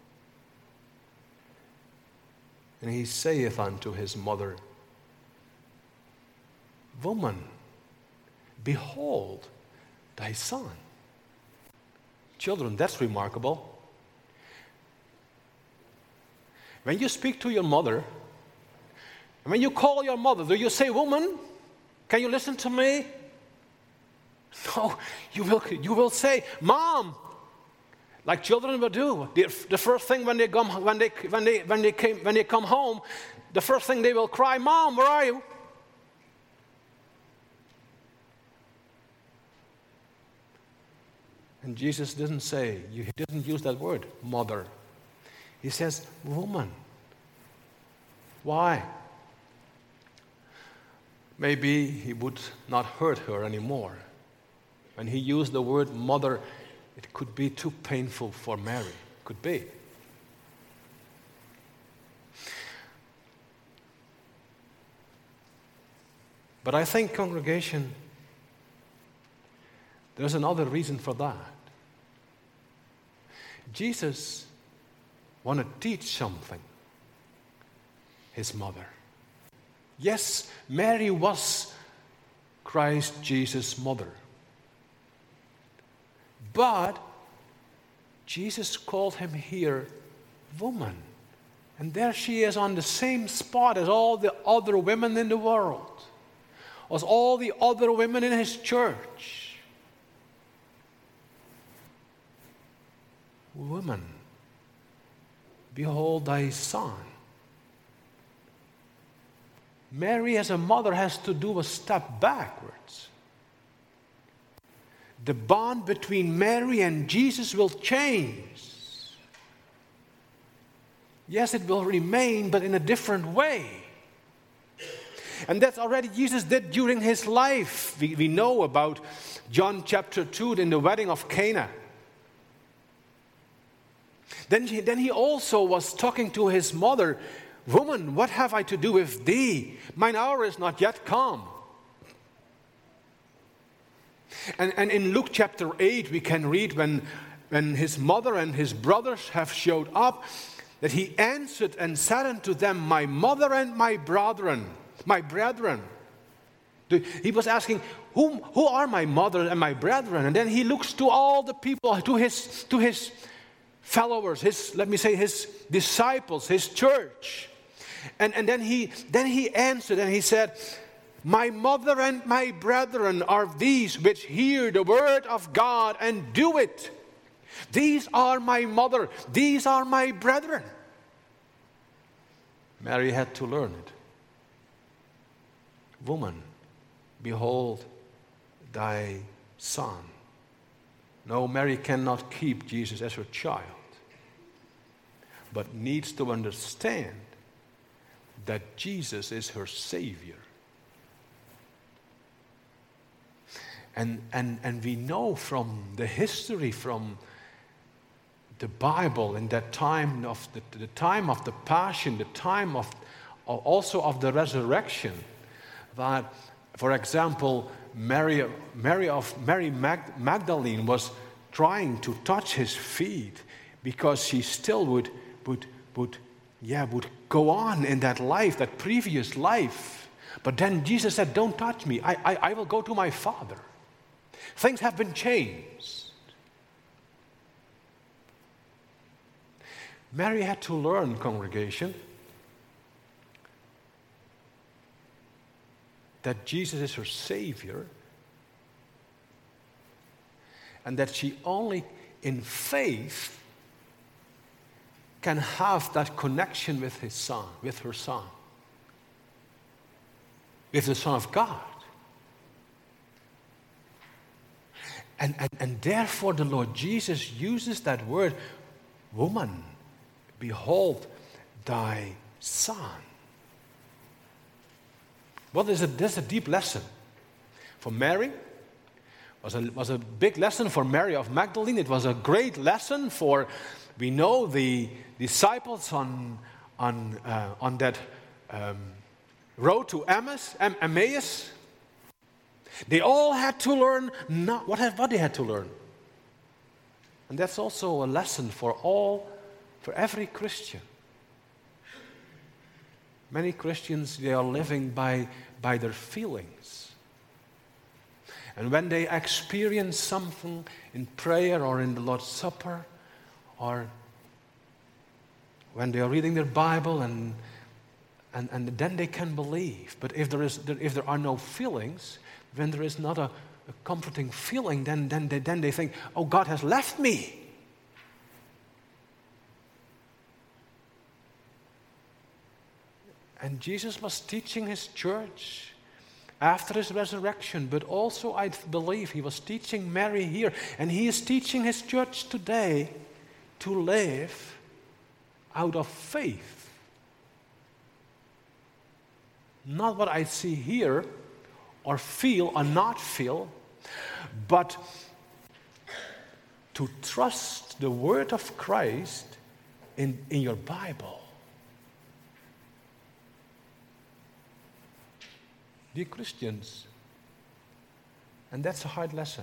And He saith unto His mother, Woman, behold thy son. Children, that's remarkable. When you speak to your mother, and when you call your mother, do you say, Woman, can you listen to me? No, you will say, Mom, like children will do. The first thing when they come home, the first thing they will cry, Mom, where are you? And Jesus didn't He didn't use that word, mother. He says, woman. Why? Maybe He would not hurt her anymore. When He used the word mother, it could be too painful for Mary. Could be. But I think, congregation, there's another reason for that. Jesus want to teach something His mother. Yes, Mary was Christ Jesus' mother. But Jesus called Him here woman. And there she is on the same spot as all the other women in the world, as all the other women in His church. Woman, behold thy son. Mary as a mother has to do a step backwards. The bond between Mary and Jesus will change. Yes, it will remain, but in a different way. And that's already Jesus did during His life. We know about John chapter 2 in the wedding of Cana. Then he also was talking to His mother, Woman, what have I to do with thee? Mine hour is not yet come. And in Luke chapter 8 we can read when His mother and His brothers have showed up, that He answered and said unto them, My mother and my brethren. He was asking, who are my mother and my brethren? And then He looks to all the people, to his followers, His disciples, His church. And then he answered and He said, My mother and my brethren are these which hear the word of God and do it. These are my mother, these are my brethren. Mary had to learn it. Woman, behold thy son. No, Mary cannot keep Jesus as her child, but needs to understand that Jesus is her Savior. And we know from the history, from the Bible, in that time of the time of the Passion, the time of also of the resurrection, that, for example, Mary Magdalene was trying to touch His feet because she still would go on in that life, that previous life. But then Jesus said, Don't touch me. I will go to my Father. Things have been changed. Mary had to learn, congregation, that Jesus is her Savior, and that she only in faith can have that connection with his Son, with her Son, with the Son of God. And therefore the Lord Jesus uses that word, woman, behold thy son. Well, there's a deep lesson. For Mary, was a big lesson for Mary of Magdalene. It was a great lesson for, we know, the disciples on that road to Emmaus. They all had to learn what they had to learn. And that's also a lesson for every Christian. Many Christians, they are living by their feelings. And when they experience something in prayer or in the Lord's Supper, or when they are reading their Bible, and then they can believe. But if there are no feelings, when there is not a comforting feeling, then they think, oh, God has left me. And Jesus was teaching his church after his resurrection, but also I believe he was teaching Mary here, and he is teaching his church today to live out of faith. Not what I see here, or feel or not feel, but to trust the word of Christ in your Bible. Dear Christians, and that's a hard lesson.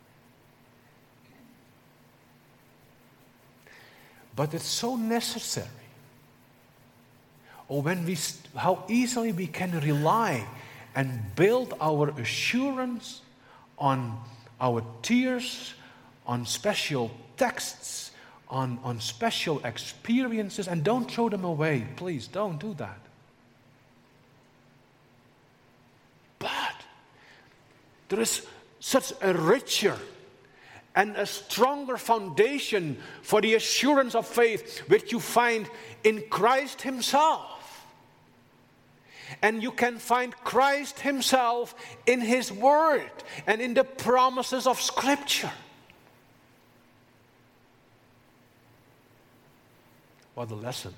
But it's so necessary. Or how easily we can rely and build our assurance on our tears, on special texts, on special experiences, and don't throw them away. Please, don't do that. But there is such a richer and a stronger foundation for the assurance of faith which you find in Christ himself. And you can find Christ himself in his word and in the promises of Scripture. What a lesson,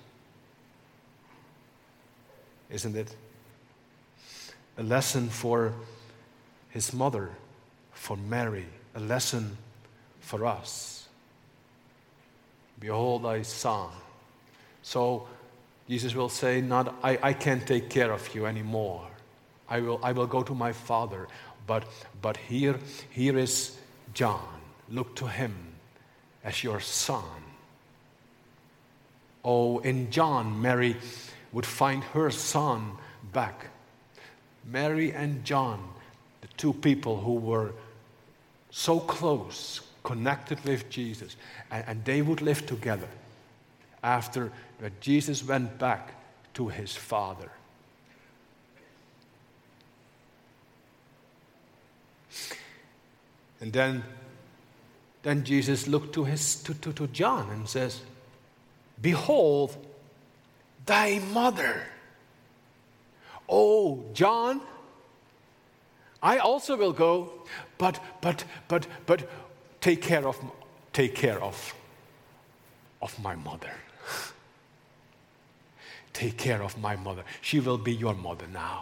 isn't it? A lesson for his mother, for Mary, a lesson for us. Behold thy son. So Jesus will say, not I can't take care of you anymore. I will go to my Father. But here is John. Look to him as your son. Oh, in John, Mary would find her son back. Mary and John, the two people who were so close, connected with Jesus, and they would live together after Jesus went back to his Father. And then Jesus looked to John and says, behold thy mother. Oh, John, I also will go, but take care of my mother. Take care of my mother. She will be your mother now.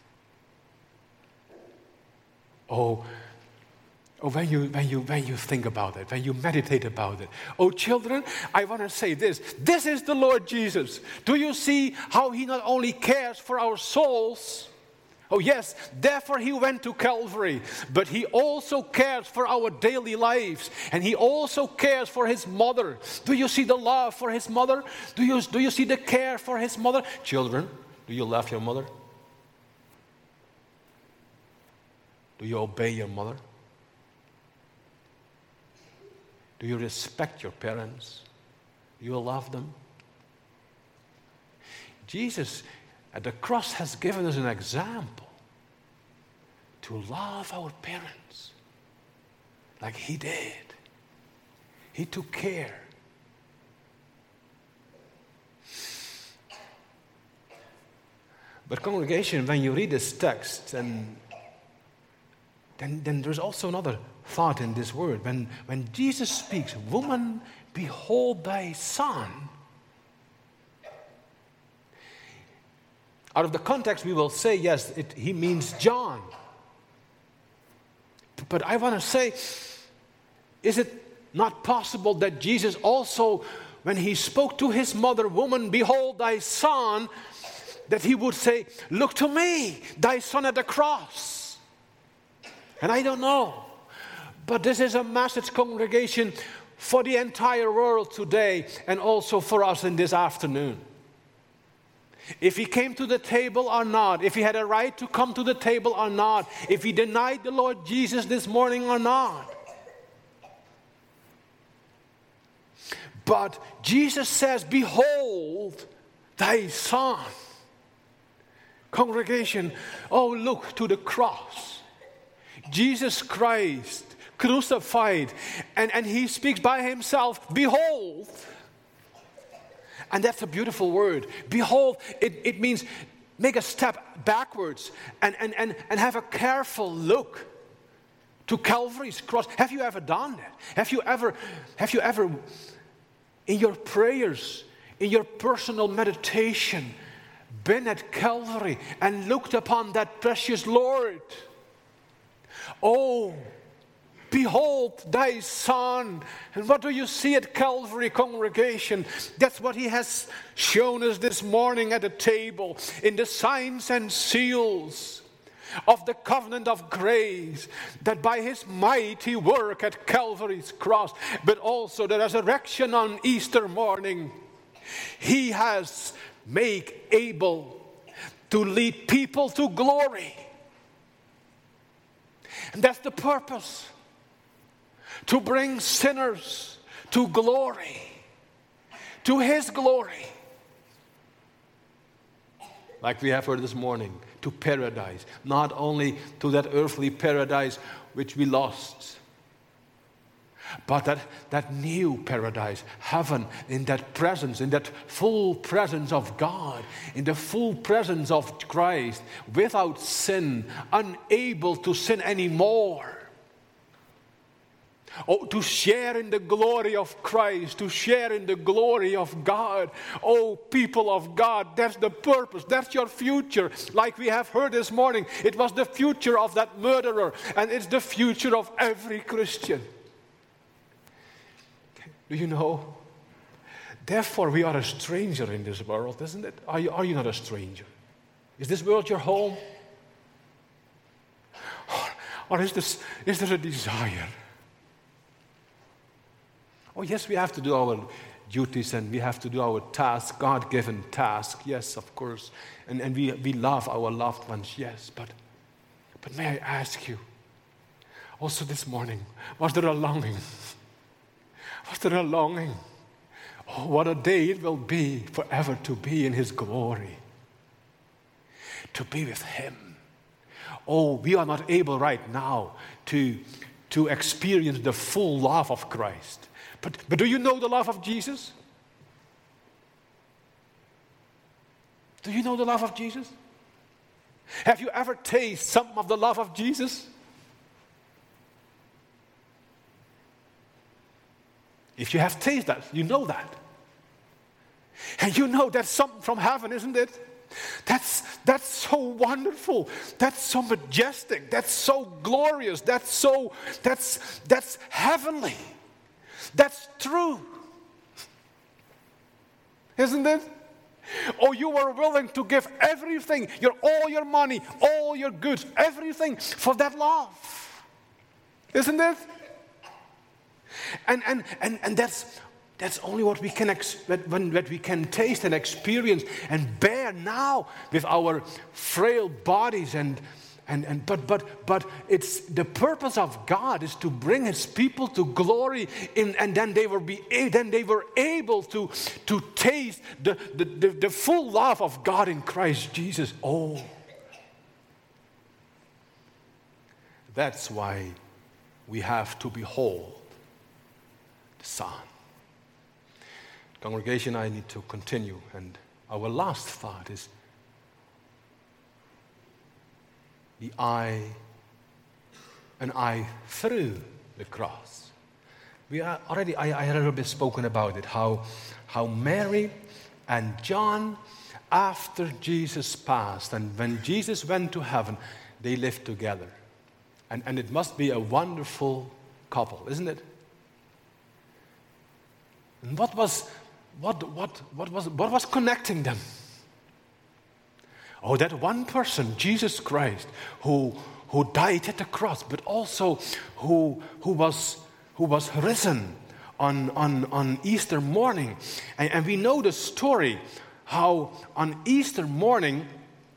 Oh, when you think about it, when you meditate about it. Oh, children, I want to say this. This is the Lord Jesus. Do you see how he not only cares for our souls? Oh, yes, therefore he went to Calvary. But he also cares for our daily lives. And he also cares for his mother. Do you see the love for his mother? Do you see the care for his mother? Children, do you love your mother? Do you obey your mother? Do you respect your parents? Do you love them? Jesus at the cross has given us an example to love our parents like he did. He took care. But congregation, when you read this text, and then there's also another thought in this word. When Jesus speaks, woman, behold thy son. Out of the context, we will say, yes, he means John. But I want to say, is it not possible that Jesus also, when he spoke to his mother, woman, behold thy son, that he would say, look to me, thy son at the cross. And I don't know. But this is a message, congregation, for the entire world today and also for us in this afternoon. If he came to the table or not, if he had a right to come to the table or not, if he denied the Lord Jesus this morning or not. But Jesus says, behold thy son. Congregation, oh, look to the cross. Jesus Christ crucified, and he speaks by himself, behold. And that's a beautiful word. Behold, it means make a step backwards and have a careful look to Calvary's cross. Have you ever done that? Have you ever in your prayers, in your personal meditation, been at Calvary and looked upon that precious Lord? Oh, behold thy son. And what do you see at Calvary, congregation? That's what he has shown us this morning at the table, in the signs and seals of the covenant of grace, that by his mighty work at Calvary's cross, but also the resurrection on Easter morning, he has made able to lead people to glory. And that's the purpose. To bring sinners to glory, to his glory. Like we have heard this morning, to paradise. Not only to that earthly paradise which we lost, but that new paradise, heaven, in that presence, in that full presence of God, in the full presence of Christ, without sin, unable to sin anymore. Oh, to share in the glory of Christ, to share in the glory of God. Oh, people of God, that's the purpose. That's your future. Like we have heard this morning, it was the future of that murderer, and it's the future of every Christian. Do you know? Therefore, we are a stranger in this world, isn't it? Are you not a stranger? Is this world your home? Or is there a desire? Oh, yes, we have to do our duties and we have to do our task, God-given task, yes, of course. And we love our loved ones, yes. But may I ask you, also this morning, was there a longing? Was there a longing? Oh, what a day it will be forever to be in his glory. To be with him. Oh, we are not able right now to experience the full love of Christ. But do you know the love of Jesus? Do you know the love of Jesus? Have you ever tasted some of the love of Jesus? If you have tasted that, you know that. And you know that's something from heaven, isn't it? That's so wonderful. That's so majestic. That's so glorious. That's heavenly. That's true. Isn't it? Oh, you were willing to give everything, all your money, all your goods, everything for that love. Isn't it? And that's only what we can what we can taste and experience and bear now with our frail bodies and But it's the purpose of God is to bring His people to glory, and then they were able to taste the full love of God in Christ Jesus. Oh, that's why we have to behold the Son. Congregation, I need to continue, and our last thought is the eye, an eye through the cross. I had a little bit spoken about it, how Mary and John, after Jesus passed, and when Jesus went to heaven, they lived together. And it must be a wonderful couple, isn't it? And what was connecting them? Oh, that one person, Jesus Christ, who died at the cross, but also who was risen on Easter morning. And we know the story how on Easter morning,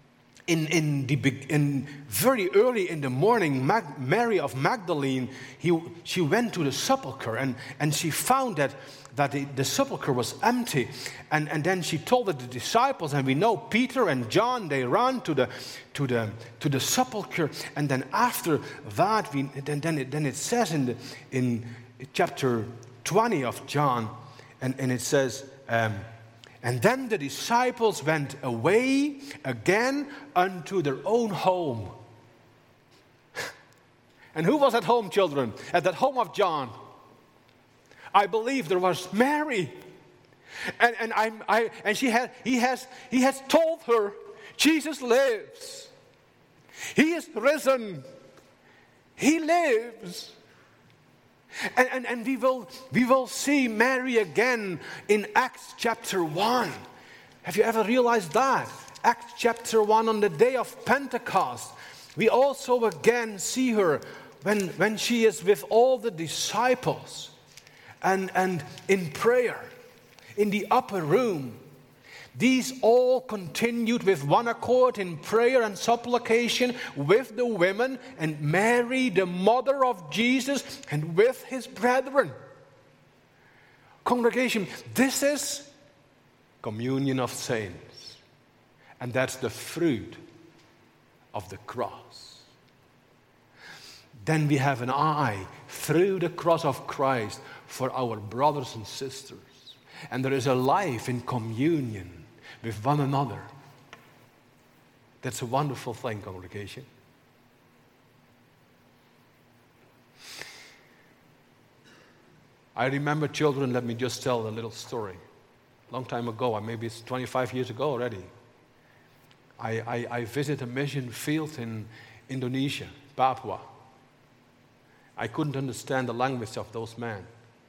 in very early in the morning, Mary of Magdalene, she went to the sepulchre and she found that the sepulchre was empty, and then she told the disciples, and we know Peter and John, they ran to the sepulchre, and then after that, then it says in chapter 20 of John, and it says, and then the disciples went away again unto their own home. And who was at home, children? At that home of John? I believe there was Mary, and he has told her, Jesus lives. He is risen. He lives. And we will see Mary again in Acts chapter 1. Have you ever realized that? Acts chapter 1, on the day of Pentecost, we also again see her when she is with all the disciples. And in prayer, in the upper room, these all continued with one accord in prayer and supplication with the women and Mary, the mother of Jesus, and with his brethren. Congregation, this is communion of saints, and that's the fruit of the cross. Then we have an eye through the cross of Christ for our brothers and sisters. And there is a life in communion with one another. That's a wonderful thing, congregation. I remember, children, let me just tell a little story. Long time ago, maybe it's 25 years ago already. I visited a mission field in Indonesia, Papua. I couldn't understand the language of those men.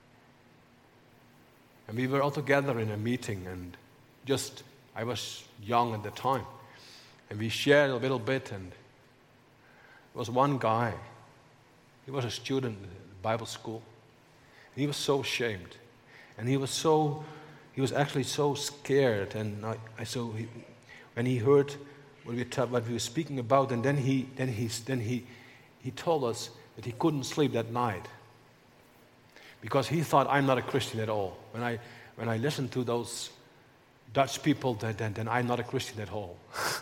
And we were all together in a meeting, and I was young at the time. And we shared a little bit, and there was one guy. He was a student at Bible school. And he was so ashamed. And he was actually so scared. And when he heard what we were speaking about, and then he told us that he couldn't sleep that night. Because he thought, I'm not a Christian at all. When I listened to those Dutch people, then I'm not a Christian at all.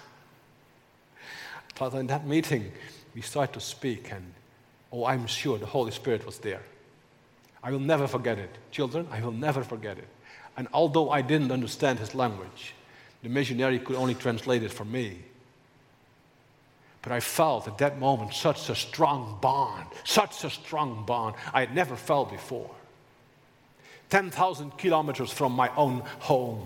But in that meeting, we started to speak, and I'm sure the Holy Spirit was there. I will never forget it. Children, I will never forget it. And although I didn't understand his language, the missionary could only translate it for me. But I felt at that moment such a strong bond I had never felt before. 10,000 kilometers from my own home.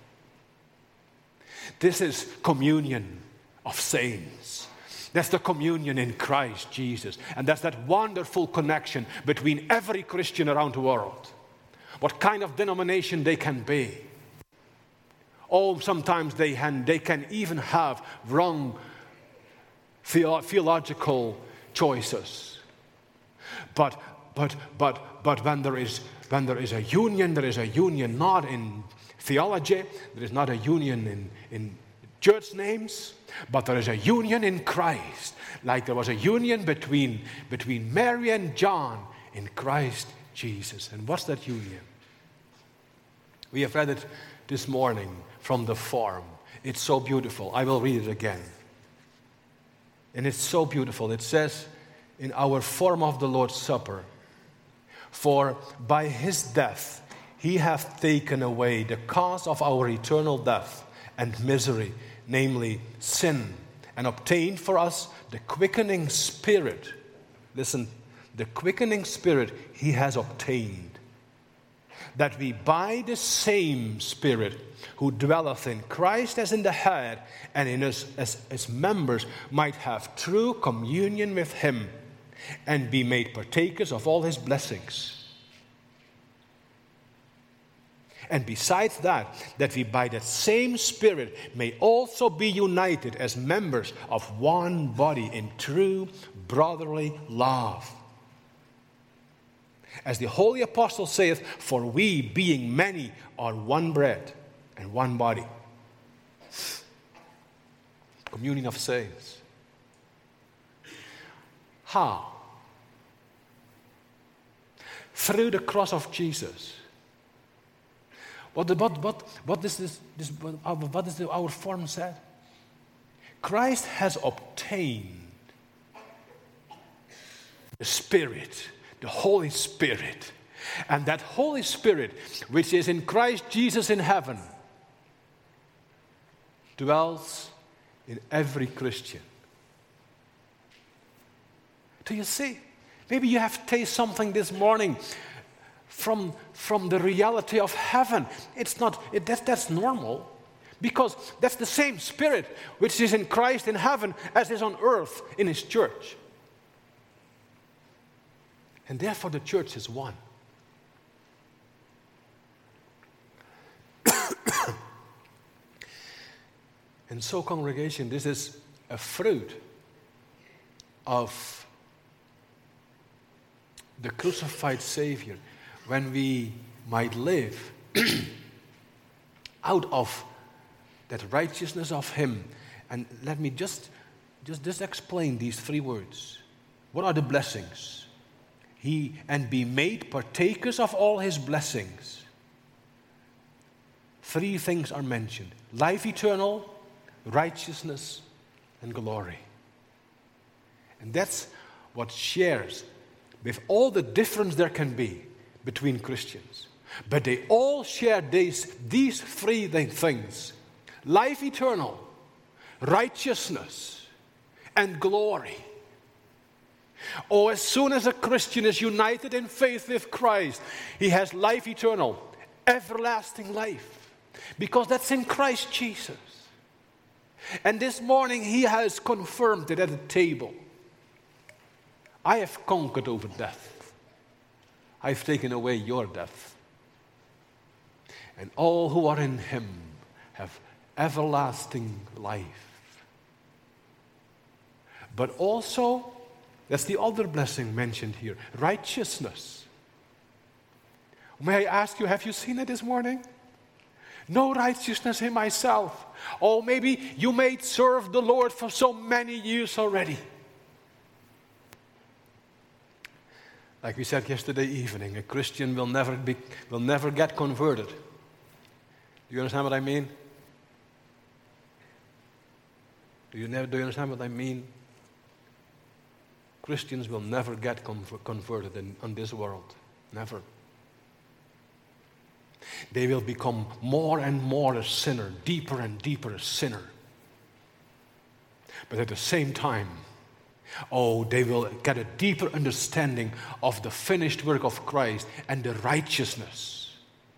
This is communion of saints. That's the communion in Christ Jesus. And that's that wonderful connection between every Christian around the world. What kind of denomination they can be. Sometimes they can even have wrong theological choices. But when there is a union, there is a union not in theology, there is not a union in church names, but there is a union in Christ, like there was a union between Mary and John in Christ Jesus. And what's that union? We have read it this morning from the form. It's so beautiful. I will read it again. And it's so beautiful. It says in our form of the Lord's Supper, "For by his death he hath taken away the cause of our eternal death and misery, namely sin, and obtained for us the quickening spirit." Listen, the quickening spirit he has obtained, "that we by the same Spirit who dwelleth in Christ as in the head, and in us as members, might have true communion with him, and be made partakers of all his blessings. And besides that we by that same Spirit may also be united as members of one body in true brotherly love. As the holy apostle saith, for we, being many, are one bread and one body." Communion of saints. How? Through the cross of Jesus. What is our form said? Christ has obtained the Spirit, the Holy Spirit. And that Holy Spirit, which is in Christ Jesus in heaven, dwells in every Christian. Do you see? Maybe you have tasted something this morning from the reality of heaven. That's normal, because that's the same Spirit which is in Christ in heaven as is on earth in his church. And therefore the church is one. And so, congregation, this is a fruit of the crucified Savior, when we might live out of that righteousness of him. And let me just explain these three words. What are the blessings? And be made partakers of all his blessings. Three things are mentioned: life eternal, righteousness, and glory. And that's what shares, with all the difference there can be between Christians. But they all share these three things: life eternal, righteousness, and glory. Oh, as soon as a Christian is united in faith with Christ, he has life eternal, everlasting life, because that's in Christ Jesus. And this morning he has confirmed it at the table. I have conquered over death. I've taken away your death. And all who are in him have everlasting life. But also, that's the other blessing mentioned here, righteousness. May I ask you, have you seen it this morning? No righteousness in myself. Oh, maybe you may serve the Lord for so many years already. Like we said yesterday evening, a Christian will never get converted. Do you understand what I mean? Do you understand what I mean? Christians will never get converted in this world. Never. They will become more and more a sinner, deeper and deeper a sinner. But at the same time, they will get a deeper understanding of the finished work of Christ and the righteousness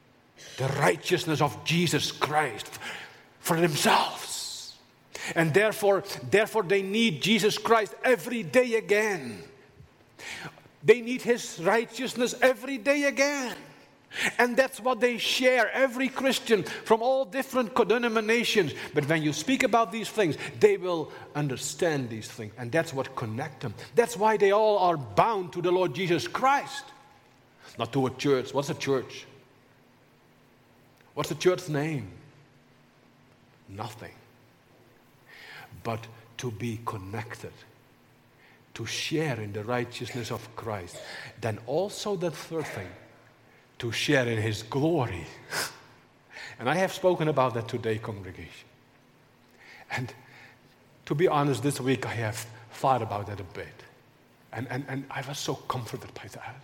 of Jesus Christ for themselves. And therefore they need Jesus Christ every day again. They need his righteousness every day again. And that's what they share, every Christian from all different denominations. But when you speak about these things, they will understand these things. And that's what connects them. That's why they all are bound to the Lord Jesus Christ. Not to a church. What's a church? What's the church's name? Nothing. but to be connected, to share in the righteousness of Christ. Then also the third thing, to share in His glory. And I have spoken about that today, congregation. And to be honest, this week I have thought about that a bit. And I was so comforted by that.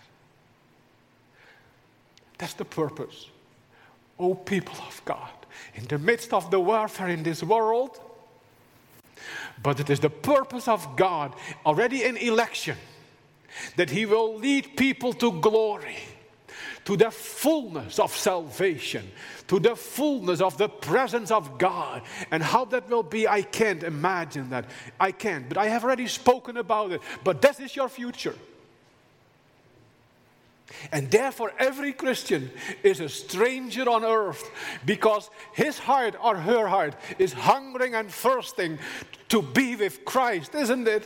That's the purpose. O people of God, in the midst of the warfare in this world, but it is the purpose of God, already in election, that He will lead people to glory, to the fullness of salvation, to the fullness of the presence of God. And how that will be, I can't imagine that. I can't, but I have already spoken about it. But this is your future. And therefore every Christian is a stranger on earth, because his heart or her heart is hungering and thirsting to be with Christ, isn't it?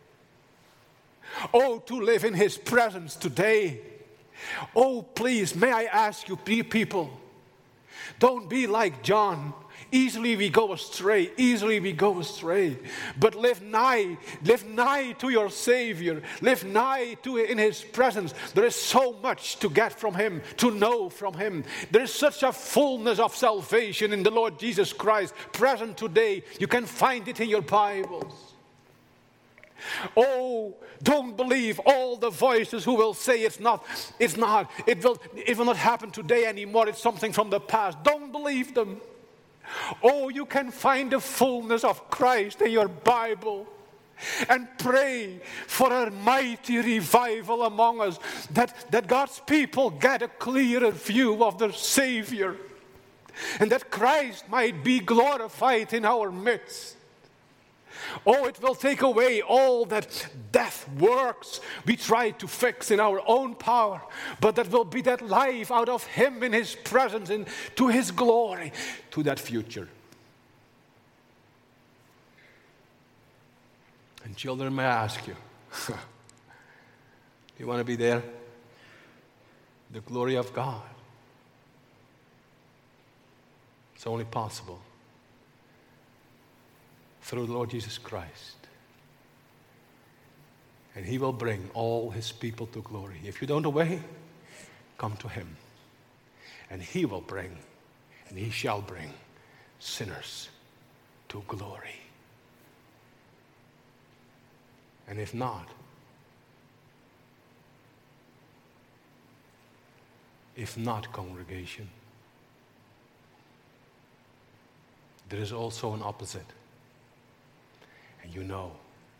Oh, to live in His presence today. Oh, please, may I ask you, people, don't be like John. Easily we go astray, But live nigh to your Savior. Live nigh to in His presence. There is so much to get from Him, to know from Him. There is such a fullness of salvation in the Lord Jesus Christ present today. You can find it in your Bibles. Oh, don't believe all the voices who will say it will not happen today anymore. It's something from the past. Don't believe them. Oh, you can find the fullness of Christ in your Bible. And pray for a mighty revival among us, that God's people get a clearer view of their Savior, and that Christ might be glorified in our midst. Oh, it will take away all that death works we try to fix in our own power, but that will be that life out of Him in His presence and to His glory, to that future. And children, may I ask you, do you want to be there? The glory of God. It's only possible through the Lord Jesus Christ. And He will bring all His people to glory. If you don't obey, come to Him. And He will bring, and He shall bring sinners to glory. And if not, congregation, there is also an opposite. And you know.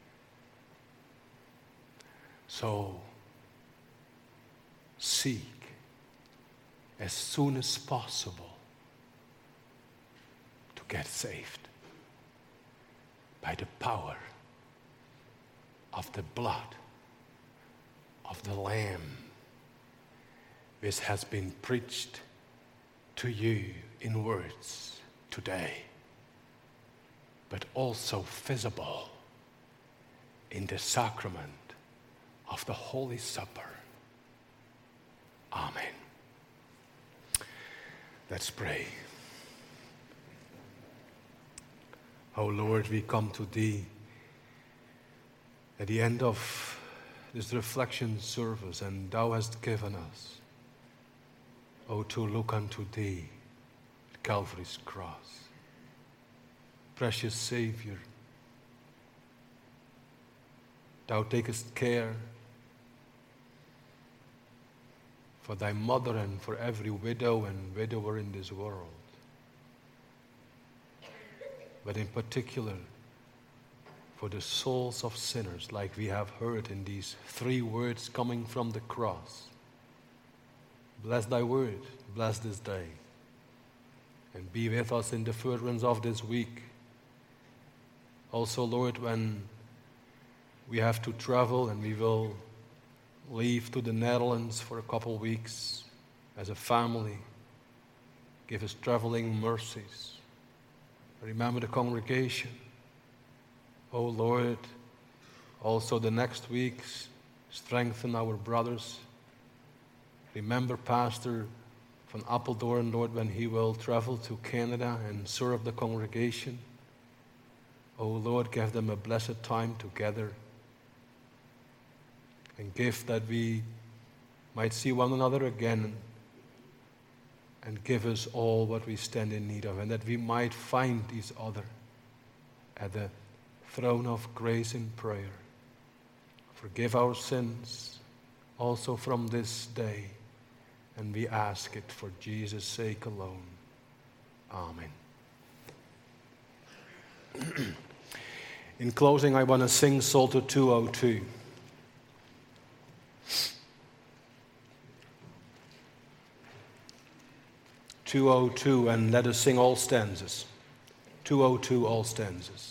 So seek as soon as possible to get saved by the power of the blood of the Lamb, which has been preached to you in words today, but also visible in the sacrament of the Holy Supper. Amen. Let's pray. Oh Lord, we come to Thee at the end of this reflection service, and Thou hast given us, oh, to look unto Thee at Calvary's cross. Precious Savior, Thou takest care for Thy mother and for every widow and widower in this world. But in particular, for the souls of sinners, like we have heard in these 3 words coming from the cross. Bless Thy word, bless this day, and be with us in the furtherance of this week. Also, Lord, when we have to travel and we will leave to the Netherlands for a couple weeks as a family, give us traveling mercies. Remember the congregation. Oh Lord, also the next weeks, strengthen our brothers. Remember Pastor van Apeldoorn, Lord, when he will travel to Canada and serve the congregation. O Lord, give them a blessed time together. And give that we might see one another again, and give us all what we stand in need of, and that we might find each other at the throne of grace in prayer. Forgive our sins also from this day, and we ask it for Jesus' sake alone. Amen. In closing, I want to sing Psalter 202. And let us sing all stanzas. 202, all stanzas.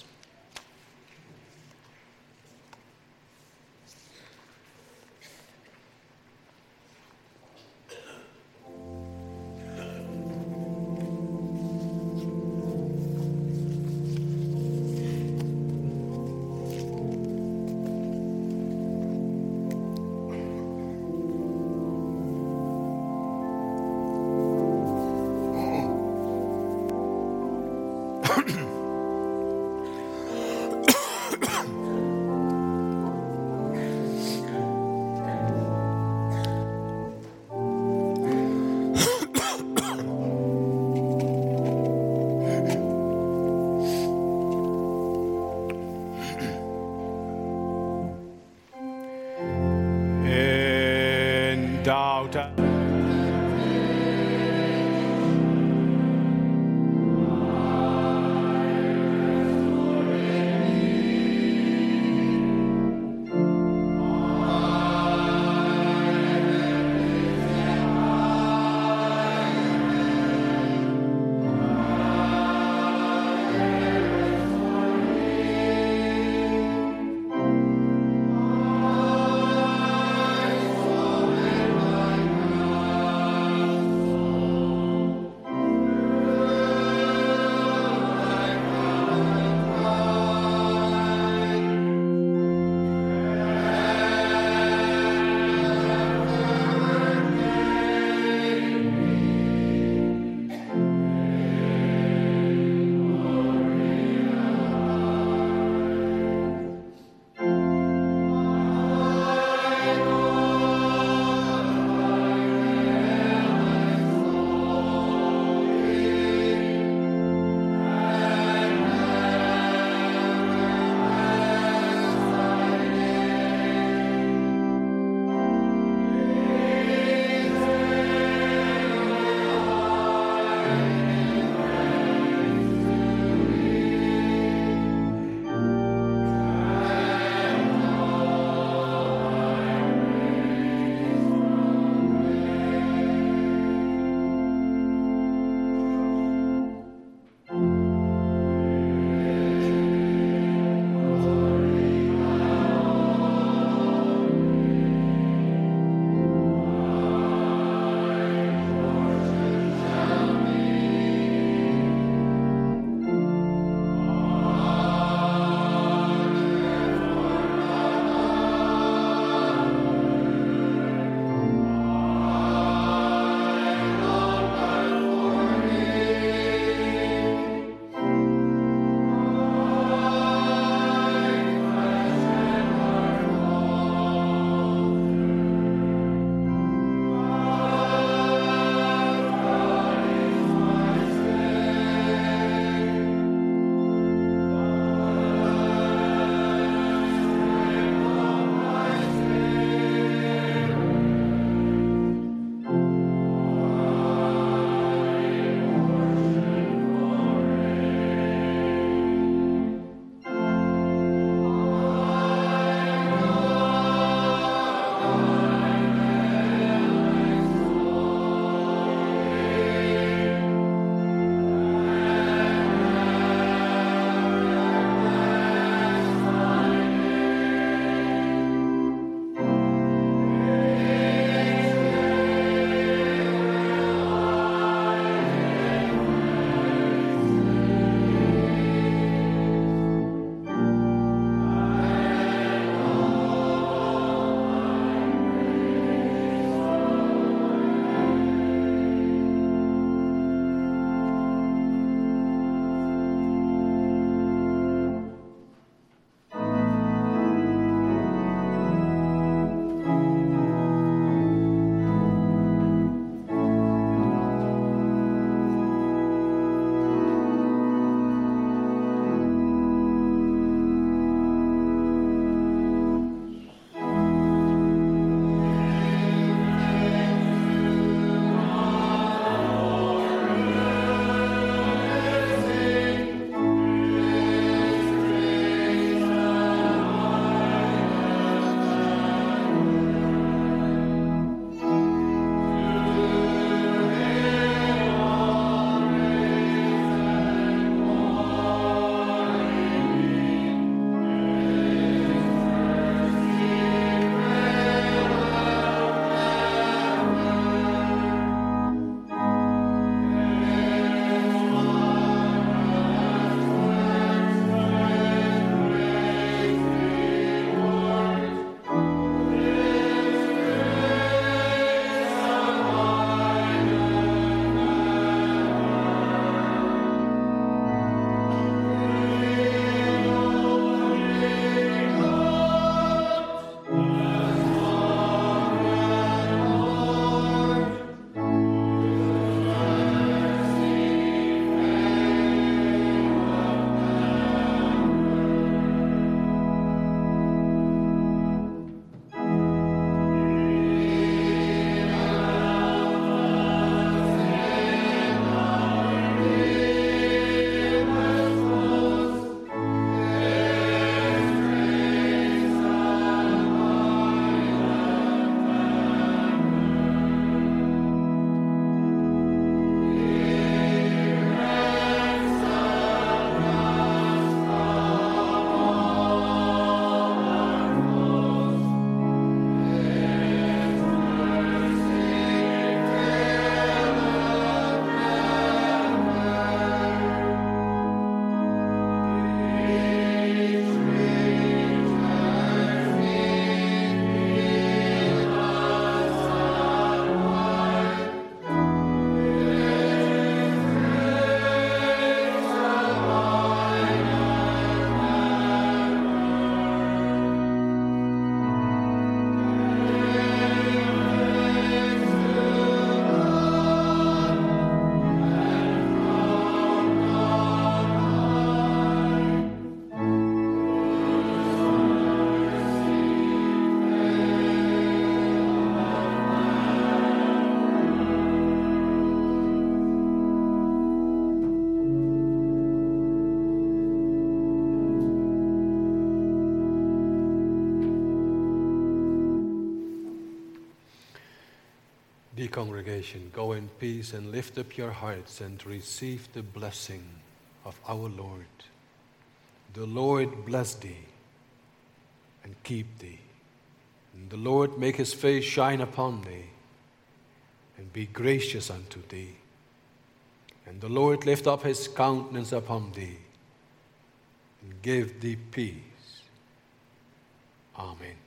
Dear congregation, go in peace and lift up your hearts and receive the blessing of our Lord. The Lord bless thee and keep thee. And the Lord make his face shine upon thee and be gracious unto thee. And the Lord lift up his countenance upon thee and give thee peace. Amen.